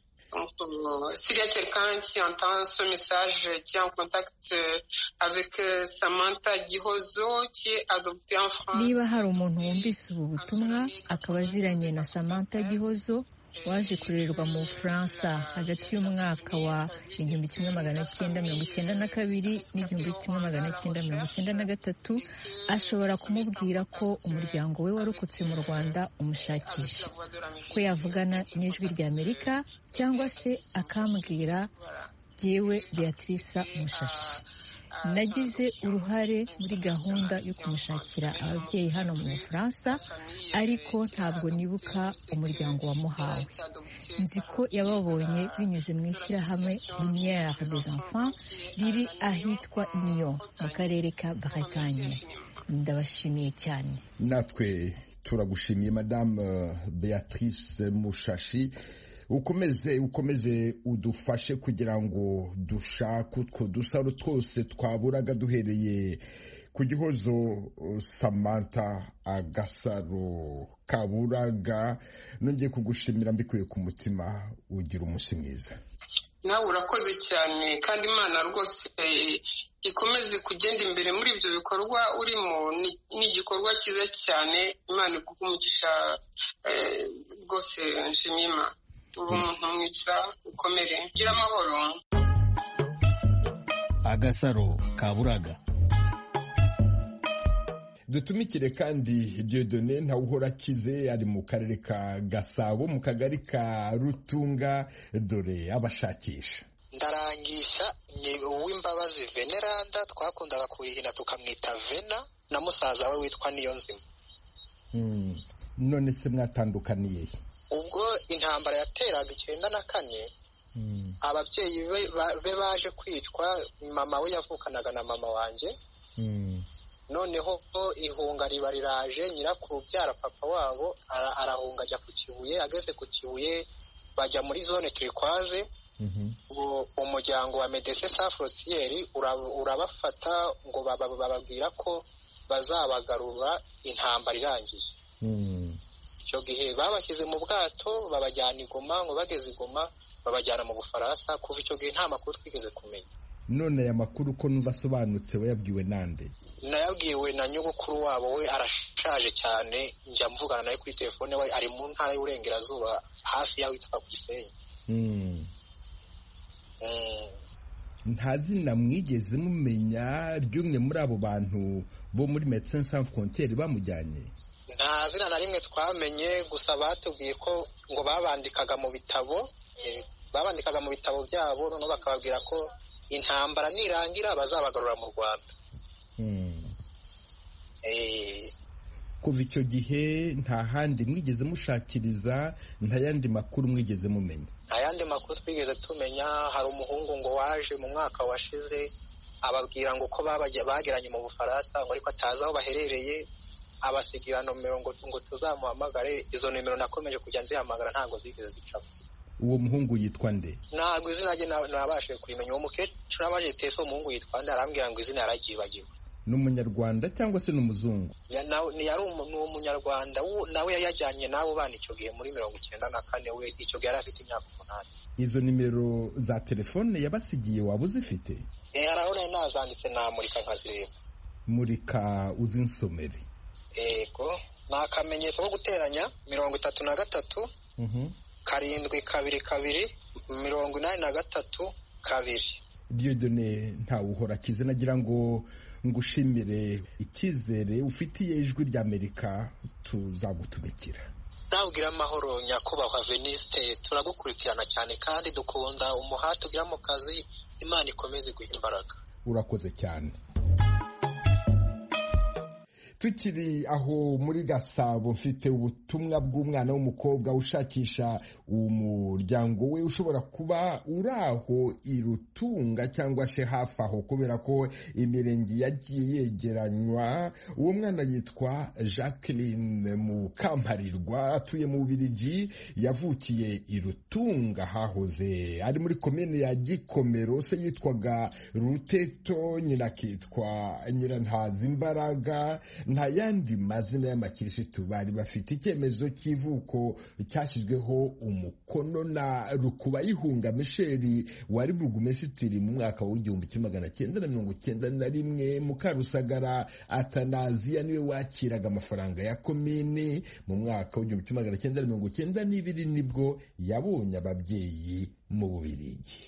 Speaker 2: S'il y a quelqu'un qui entend ce message, qui est en contact avec Samantha Gihozo, qui est adoptée en France.
Speaker 7: Niba hari umuntu wumvise ubu butumwa akaba aziranye na Samantha Gihozo waje kurererwa mu Bufaransa hagati y'umwaka wa igihumbi kimwe magana cyenda mirongo icyenda na kabiri n'igihumbi kimwe magana cyenda mirongo icyenda na gatatu, ashobora kumubwira ko umuryango we warokotse mu Rwanda umushakisha, ko yavugana n'ijwi rya Amerika, cyangwa se akambwira yewe Beatrice Mushashi. Nagize uruhare muri gahunda yo kumushakira ababyeyi hano mu Bufaransa, ariko ntabwo nibuka umuryango wamuhawe. Nzi ko yababonye binyuze mu ishyirahamwe Lumière des Enfants riri ahitwa Nyon mu karere ka Bretagne. Ndabashimiye cyane.
Speaker 1: Natwe turagushimiye Madame Beatrice Mushashi. ukomeze ukomeze udufashe kugira ngo dushake utwo dusaro twose twaburaga duhereye ku Gihozo Samantha Agasaro kaburaga. Nongeye kugushimira mbikuye ku mutima, ugira umunsi mwiza.
Speaker 2: Nawe urakoze cyane, kandi Imana rwose ikomeze kugenda imbere muri ibyo bikorwa urimo. Ni igikorwa cyiza cyane, Imana iguha umugisha rwose. Nshimiye Imana. Uri umuntu mwiza, ukomere, gira amahoro.
Speaker 11: Agasaro kaburaga.
Speaker 1: Dutumikire kandi Dieudonné Ntawuhorakize, ari mu karere ka Gasabo mu kagari ka Rutunga. Dore abashakisha.
Speaker 12: Ndarangisha ni uw'Imbabazi Veneranda, twakundaga kurihina tukamwita Vena, na musaza we witwa Niyonzima.
Speaker 1: Mm. None se mwatandukaniye?
Speaker 12: Ubwo intambara yateraga icyenda na kane, mm. ababyeyi be baje kwicwa. Mama we yavukanaga na mama wanjye. Mm. Noneho ihunga riba riraje, nyirakuru byara papa wabo arahunga ajya ku Kibuye. Ageze ku Kibuye bajya muri zone turikwaze. Mm-hmm. Umuryango wa Medecins Sans Frontières urabafata ngo bababwira ko bazabagarura intambara irangiye. Mm. Icyo gihe babashyize mu bwato babajyana i Goma, ngo bageze i Goma babajyana mu Bufaransa. Kuva icyo gihe nta makuru twigeze kumenya.
Speaker 1: None aya makuru ko numva asobanutse wayabwiwe nande?
Speaker 12: Nayabwiwe na nyogokuru wabo, we arashaje cyane, njya mvugana nawe kuri telefone. We ari mu ntara y'Uburengerazuba hafi yaho yitwa Gisenyi. Mm.
Speaker 1: Mm. Nta zina mwigeze mumenya ry'umwe muri abo bantu bo muri Médecins Sans Frontières bamujyanye?
Speaker 12: Nta zina na rimwe twamenye, gusa batubwiye ko ngo babandikaga mu bitabo, babandikaga mu bitabo byabo, noneho bakababwira ko intambara nirangira bazabagarura mu Rwanda. Hmm.
Speaker 1: Eh. Kuva icyo gihe nta handi mwigeze mushakiriza, nta yandi makuru mwigeze mumenya?
Speaker 12: Nta yandi makuru twigeze tumenya. Hari umuhungu ngo waje mu mwaka washize ababwira ngo ko bageranye mu Bufaransa, ngo ariko atazi aho baherereye, abasigira nomero ngo ngo tuzamuhamagare. Izo nimero nakomeje kujya nzihamagara ntabwo zigeze zicamo.
Speaker 1: uwo muhungu yitwa nde?
Speaker 12: Ntabwo izina rye nabashije kurimenya. Uwo mukecuru nabashije tese uwo muhungu yitwa nde, arambwira ngo izina yaragibagiwe.
Speaker 1: Ni umunyarwanda cyangwa se ni umuzungu?
Speaker 12: Yari umunyarwanda, nawe yari yajyanye n'abo bana icyo gihe muri mirongo icyenda na kane, we icyo gihe yari afite imyaka umunani.
Speaker 1: Izo nimero za telefone yabasigiye waba uzifite?
Speaker 12: Arabona nazanditse namurika nkazireba.
Speaker 1: Murika uzinsomere.
Speaker 12: Yego, ni akamenyetso ko guteranya mirongo itatu na gatatu karindwi kabiri kabiri mirongo inani na gatatu kabiri.
Speaker 1: Dieudonné Ntawuhorakize, nagira ngo ngushimire icyizere ufitiye ijwi ry'Amerika, tuzagutumikira.
Speaker 12: Ndabwira amahoro nyakubahwa Veniste, turagukurikirana cyane kandi dukunda umuhate ugira mu kazi. Imana ikomeze guha imbaraga.
Speaker 1: Urakoze cyane. Tukiri aho muri Gasabo, mfite ubutumwa bw'umwana w'umukobwa ushakisha umuryango we ushobora kuba uraho irutunga cyangwa se hafi aho, kubera ko imirenge yagiye yegeranywa. Uwo mwana yitwa Jacqueline Mukamparirwa, atuye mu Bubiligi, yavukiye irutunga hahoze ari muri komine ya Gikomero. Se yitwaga Ruteto, nyina akitwa Nyirantazimbaraga. Nta yandi mazina y'amakirisitu bari bafite. Icyemezo cy'ivuko cyashyizweho umukono na Rukubayihunga Misheli wari burugumesitiri mu mwaka w'igihumbi kimwe magana cyenda na mirongo cyenda na rimwe. Mukarusagara Atanaziya niwe wakiraga amafaranga ya komini. Mu mwaka w'igihumbi kimwe magana cyenda na mirongo cyenda n'ibiri nibwo yabonye ababyeyi mu Bubiligi.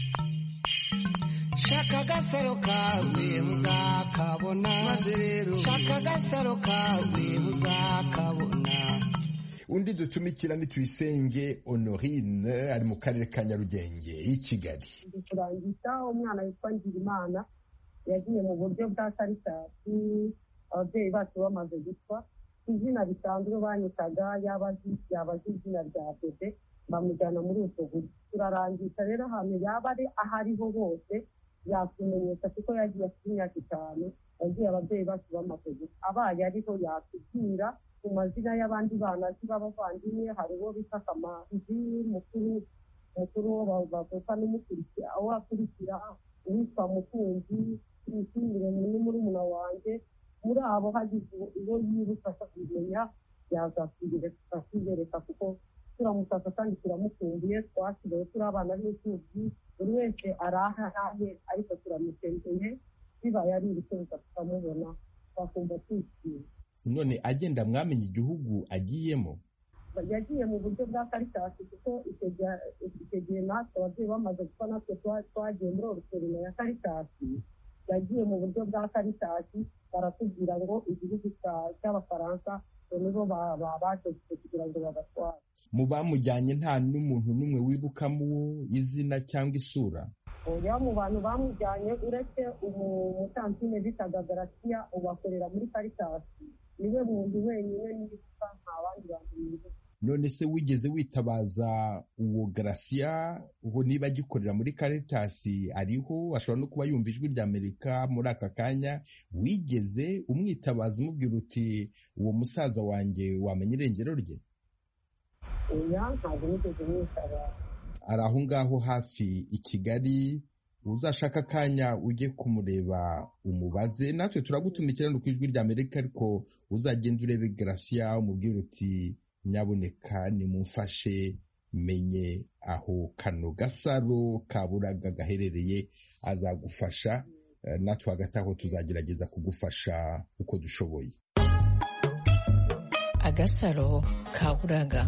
Speaker 6: Shaka agasaro kawe muzakabona, maze rero shaka agasaro kawe muzakabona.
Speaker 1: Undi dutumikira ni Tuyisenge Honorine, ari mu karere ka Nyarugenge i Kigali.
Speaker 13: Turangiza umwana witwa Ngirimana yagiye mu buryo bwa Karitasi, ababyeyi bacu bamaze gupfa. Izina bisanzwe banyitaga yabazi yabazi izina rya bebe, bamujyana muri ubwo buryo. Turarangiza rero ahantu yaba ari ahariho hose yakumenyesha, kuko yagiye afite imyaka itanu, yagiye ababyeyi bacu bamaze gupfa. Abaye ariho yakubwira ku mazina y'abandi bana b'abavandimwe. Hari uwo bita Kamanzi mukuru mukuru wo bavuka n'umukurikira, aho akurikira uwitwa Mukunzi, Tuyisingire ni murumuna wanjye. Muri abo hagize uwo yibuka kumenya yazakwigereka, kuko turamutaka kandi turamukumbuye. Twasigaye turi abana b'imfubyi, buri wese arahahe, ariko turamukeneye. Bibaye ari ibisubizo tukamubona, twakumva twishimye.
Speaker 1: None agenda mwamenye igihugu agiyemo?
Speaker 13: Yagiye mu buryo bwa Karitasi, kuko icyo gihe natwe ababyeyi bamaze gupfa, natwe twagiye muri orusorino ya Karitasi. Yagiye mu buryo bwa Karitasi, baratubwira ngo igihugu cy'Abafaransa nibo babaje kugira ngo babatware.
Speaker 1: Mu bamujyanye nta n'umuntu n'umwe wibukamo izina cyangwa isura?
Speaker 13: Oya, mu bantu bamujyanye uretse umutantine bitaga Garcia ubakorera muri Karitasi, niwe muntu wenyine nibuka, nta bandi bantu nibuka.
Speaker 1: None se wigeze witabaza uwo Garcia, uwo niba agikorera muri Karitasi ariho, ashobora no kuba yumva ijwi ry'Amerika muri aka kanya, wigeze umwitabaza umubwira uti uwo musaza wanjye wamenye irengero rye?
Speaker 13: Oya, ntabwo nigeze mwitabaza.
Speaker 1: Ari aho ngaho hafi i Kigali, uzashaka akanya ujye kumureba umubaze. Natwe turagutumikira no ku ijwi ry'Amerika, ariko uzagenda urebe Garcia umubwira uti nyaboneka nimumfashe menye aho kano gasaro kaburaga gaherereye, azagufasha. Natwe hagati aho tuzagerageza kugufasha uko dushoboye.
Speaker 7: Agasaro kaburaga.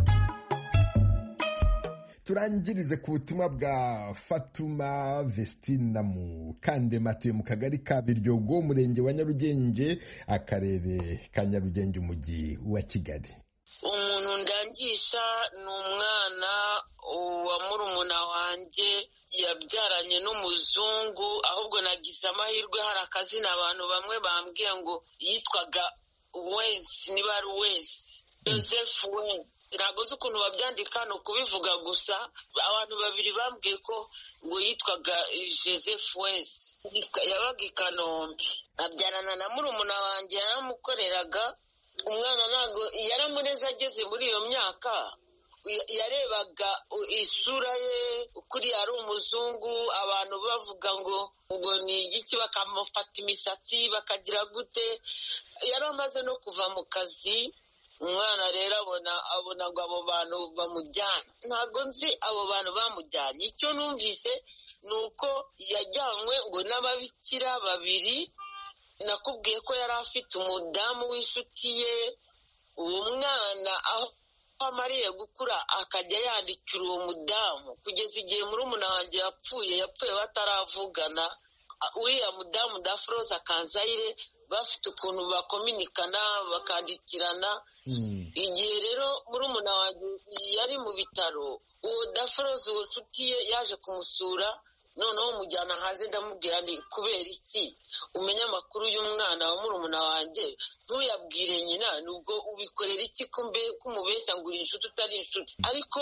Speaker 1: Turangirize ku butumwa bwa Fatuma Vestina mu Kandema, atuye mu kagari ka Biryogo, umurenge wa Nyarugenge, akarere ka Nyarugenge, umujyi wa Kigali.
Speaker 14: Umuntu ndangisha ni umwana wa murumuna wanjye yabyaranye n'umuzungu, ahubwo nagize amahirwe, hari akazina abantu bamwe bambwiye ngo yitwaga Wensi, niba ari Wensi, Joseph Wensi. Ntabwo nzi ukuntu babyandika, ni ukubivuga gusa. Abantu babiri bambwiye ko ngo yitwaga Joseph Wensi, yabaga i Kanombe. Abyarana na murumuna wanjye, yaramukoreraga. Umwana ntabwo yaramureze ageze muri iyo myaka, yarebaga isura ye kuri ari umuzungu, abantu bavuga ngo ngo ni igiki, bakamufata imisatsi bakagira gute. Yari amaze no kuva mu kazi, umwana rero abona abona ngo abo bantu bamujyana. Ntabwo nzi abo bantu bamujyanye, icyo numvise ni uko yajyanywe ngo n'ababikira babiri. Nakubwiye ko yari afite umudamu w'inshuti ye. Uwo mwana aho amariye gukura akajya yandikira uwo mudamu kugeza igihe murumuna wanjye yapfuye yapfuye bataravugana. Uriya mudamu Dafroza Kanzayire bafite ukuntu bakominikana bakandikirana. Igihe rero murumuna wanjye yari mu bitaro, uwo Dafroza uwo nshuti ye yaje kumusura, noneho umujyana hanze ndamubwira ni kubera iki umenya amakuru y'umwana wa murumuna wanjye ntuyabwire nyina, nubwo ubikorera iki kumubeshya ngo uri inshuti utari inshuti. Ariko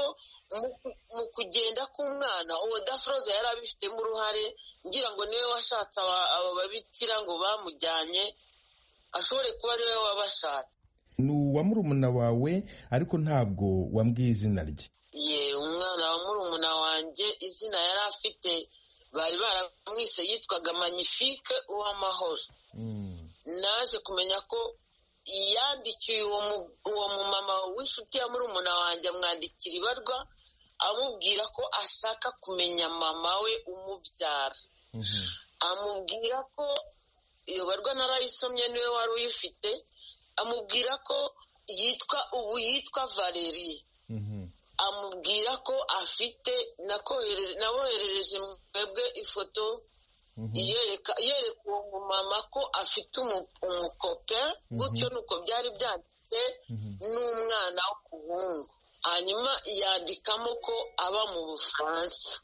Speaker 14: mu kugenda k'umwana uwo Dafroza yari abifitemo uruhare, ngira ngo niwe washatse abo babikira ngo bamujyanye, ashobore kuba ari we wabashatse.
Speaker 1: Ni uwa murumuna wawe ariko ntabwo wambwiye izina rye.
Speaker 14: Ye, umwana wa murumuna wanjye izina yari afite bari baramwise yitwaga Magnifique Uwamahoro. Naje kumenya ko yandikiye uwo mumama w'inshuti ya murumuna wanjye, amwandikira ibarwa amubwira ko ashaka kumenya mama we umubyara. Amubwira ko iyo barwa narayisomye niwe wari uyifite, amubwira ko yitwa ubu yitwa Valerie. Amubwira ko afite naboherereje mwebwe ifoto yereka yereka uwo mumama ko afite umukope, gutyo nuko byari byanditse, n'umwana w'umuhungu. Hanyuma yandikamo ko aba mu Bufaransa.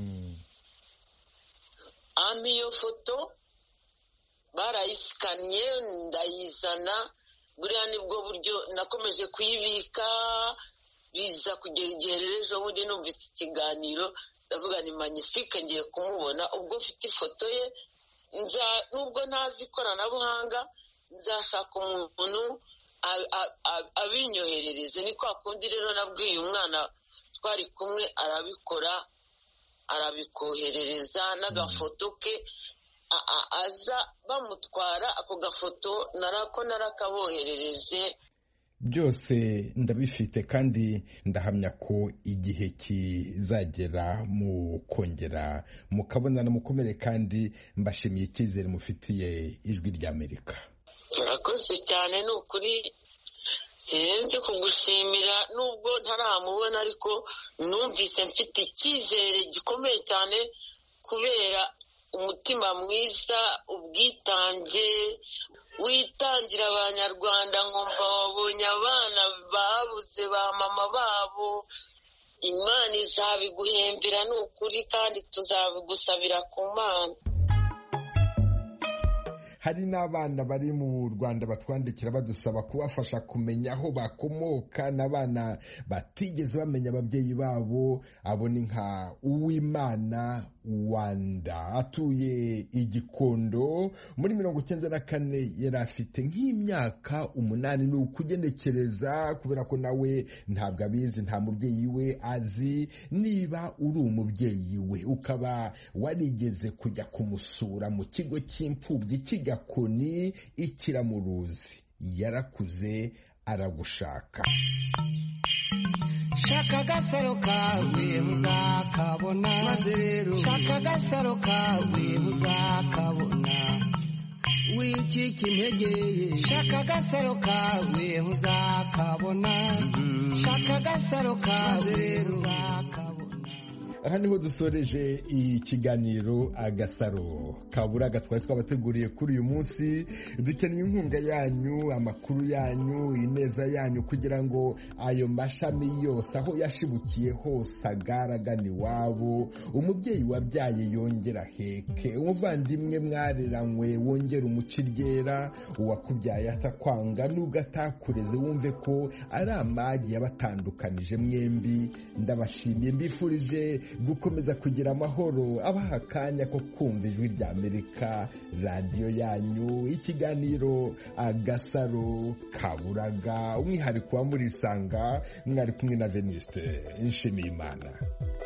Speaker 14: Ami iyo foto barayisikanye ndayizana, buriya nibwo buryo nakomeje kuyibika. Biza kugera igihe rero ejo bundi numvise ikiganiro ndavuga ni Magnifique ngiye kumubona, ubwo ufite ifoto ye, nubwo ntazi ikoranabuhanga nzashaka umuntu abinyoherereze. Ni kwa kundi rero nabwiye umwana twari kumwe, arabikora arabikoherereza n'agafoto ke, aza bamutwara ako gafoto narako narakaboherereje.
Speaker 1: Byose ndabifite kandi ndahamya ko igihe kizagera mu kongera mukabonana mukomere, kandi mbashimiye icyizere mufitiye Ijwi ry'Amerika.
Speaker 14: Turakoze cyane, ni ukuri sinzi kugushimira, nubwo ntaramubona ariko numvise mfite icyizere gikomeye cyane kubera umutima mwiza, ubwitange witangira abanyarwanda, nkumva wabonye abana babuze ba mama babo. Imana izabiguhembera ni ukuri, kandi tuzabigusabira ku Mana.
Speaker 1: Hari n'abana bari mu Rwanda batwandikira badusaba kubafasha kumenya aho bakomoka, n'abana batigeze bamenya ababyeyi babo. Abo ni nka Uwimana Wanda, atuye i Gikondo. Muri mirongo icyenda na kane yari afite nk'imyaka umunani. Ni ukugenekereza kubera ko nawe ntabwo abizi, nta mubyeyi we azi. Niba uri umubyeyi we ukaba warigeze kujya kumusura mu kigo cy'imfubyi cy'Igakoni ikiramuruzi, yarakuze aragushaka.
Speaker 6: Shaka agasaro kawe muzakabona, maze rero shaka agasaro kawe muzakabona. Wicika intege, shaka agasaro kawe muzakabona. Shaka agasaro kawe muzakabona.
Speaker 1: Aha niho dusoreje ikiganiro Agasaro Kaburaga twari twabateguriye kuri uyu munsi. Dukeneye inkunga yanyu, amakuru yanyu, ineza yanyu, kugira ngo ayo mashami yose aho yashibukiye hose agaragana iwabo, umubyeyi wabyaye yongera heke, umuvandimwe mwareranywe wongera umuciryera, uwakubyaye atakwanga nubwo atakureze wumve ko ari amagi yabatandukanije mwembi. Ndabashimiye, mbifurije gukomeza kugira amahoro, abaha akanya ko kumva ijwi rya Amerika, radiyo yanyu, ikiganiro Agasaro Kaburaga, umwihariko wa Murisanga, mwari kumwe na Venuste Nshimiyimana.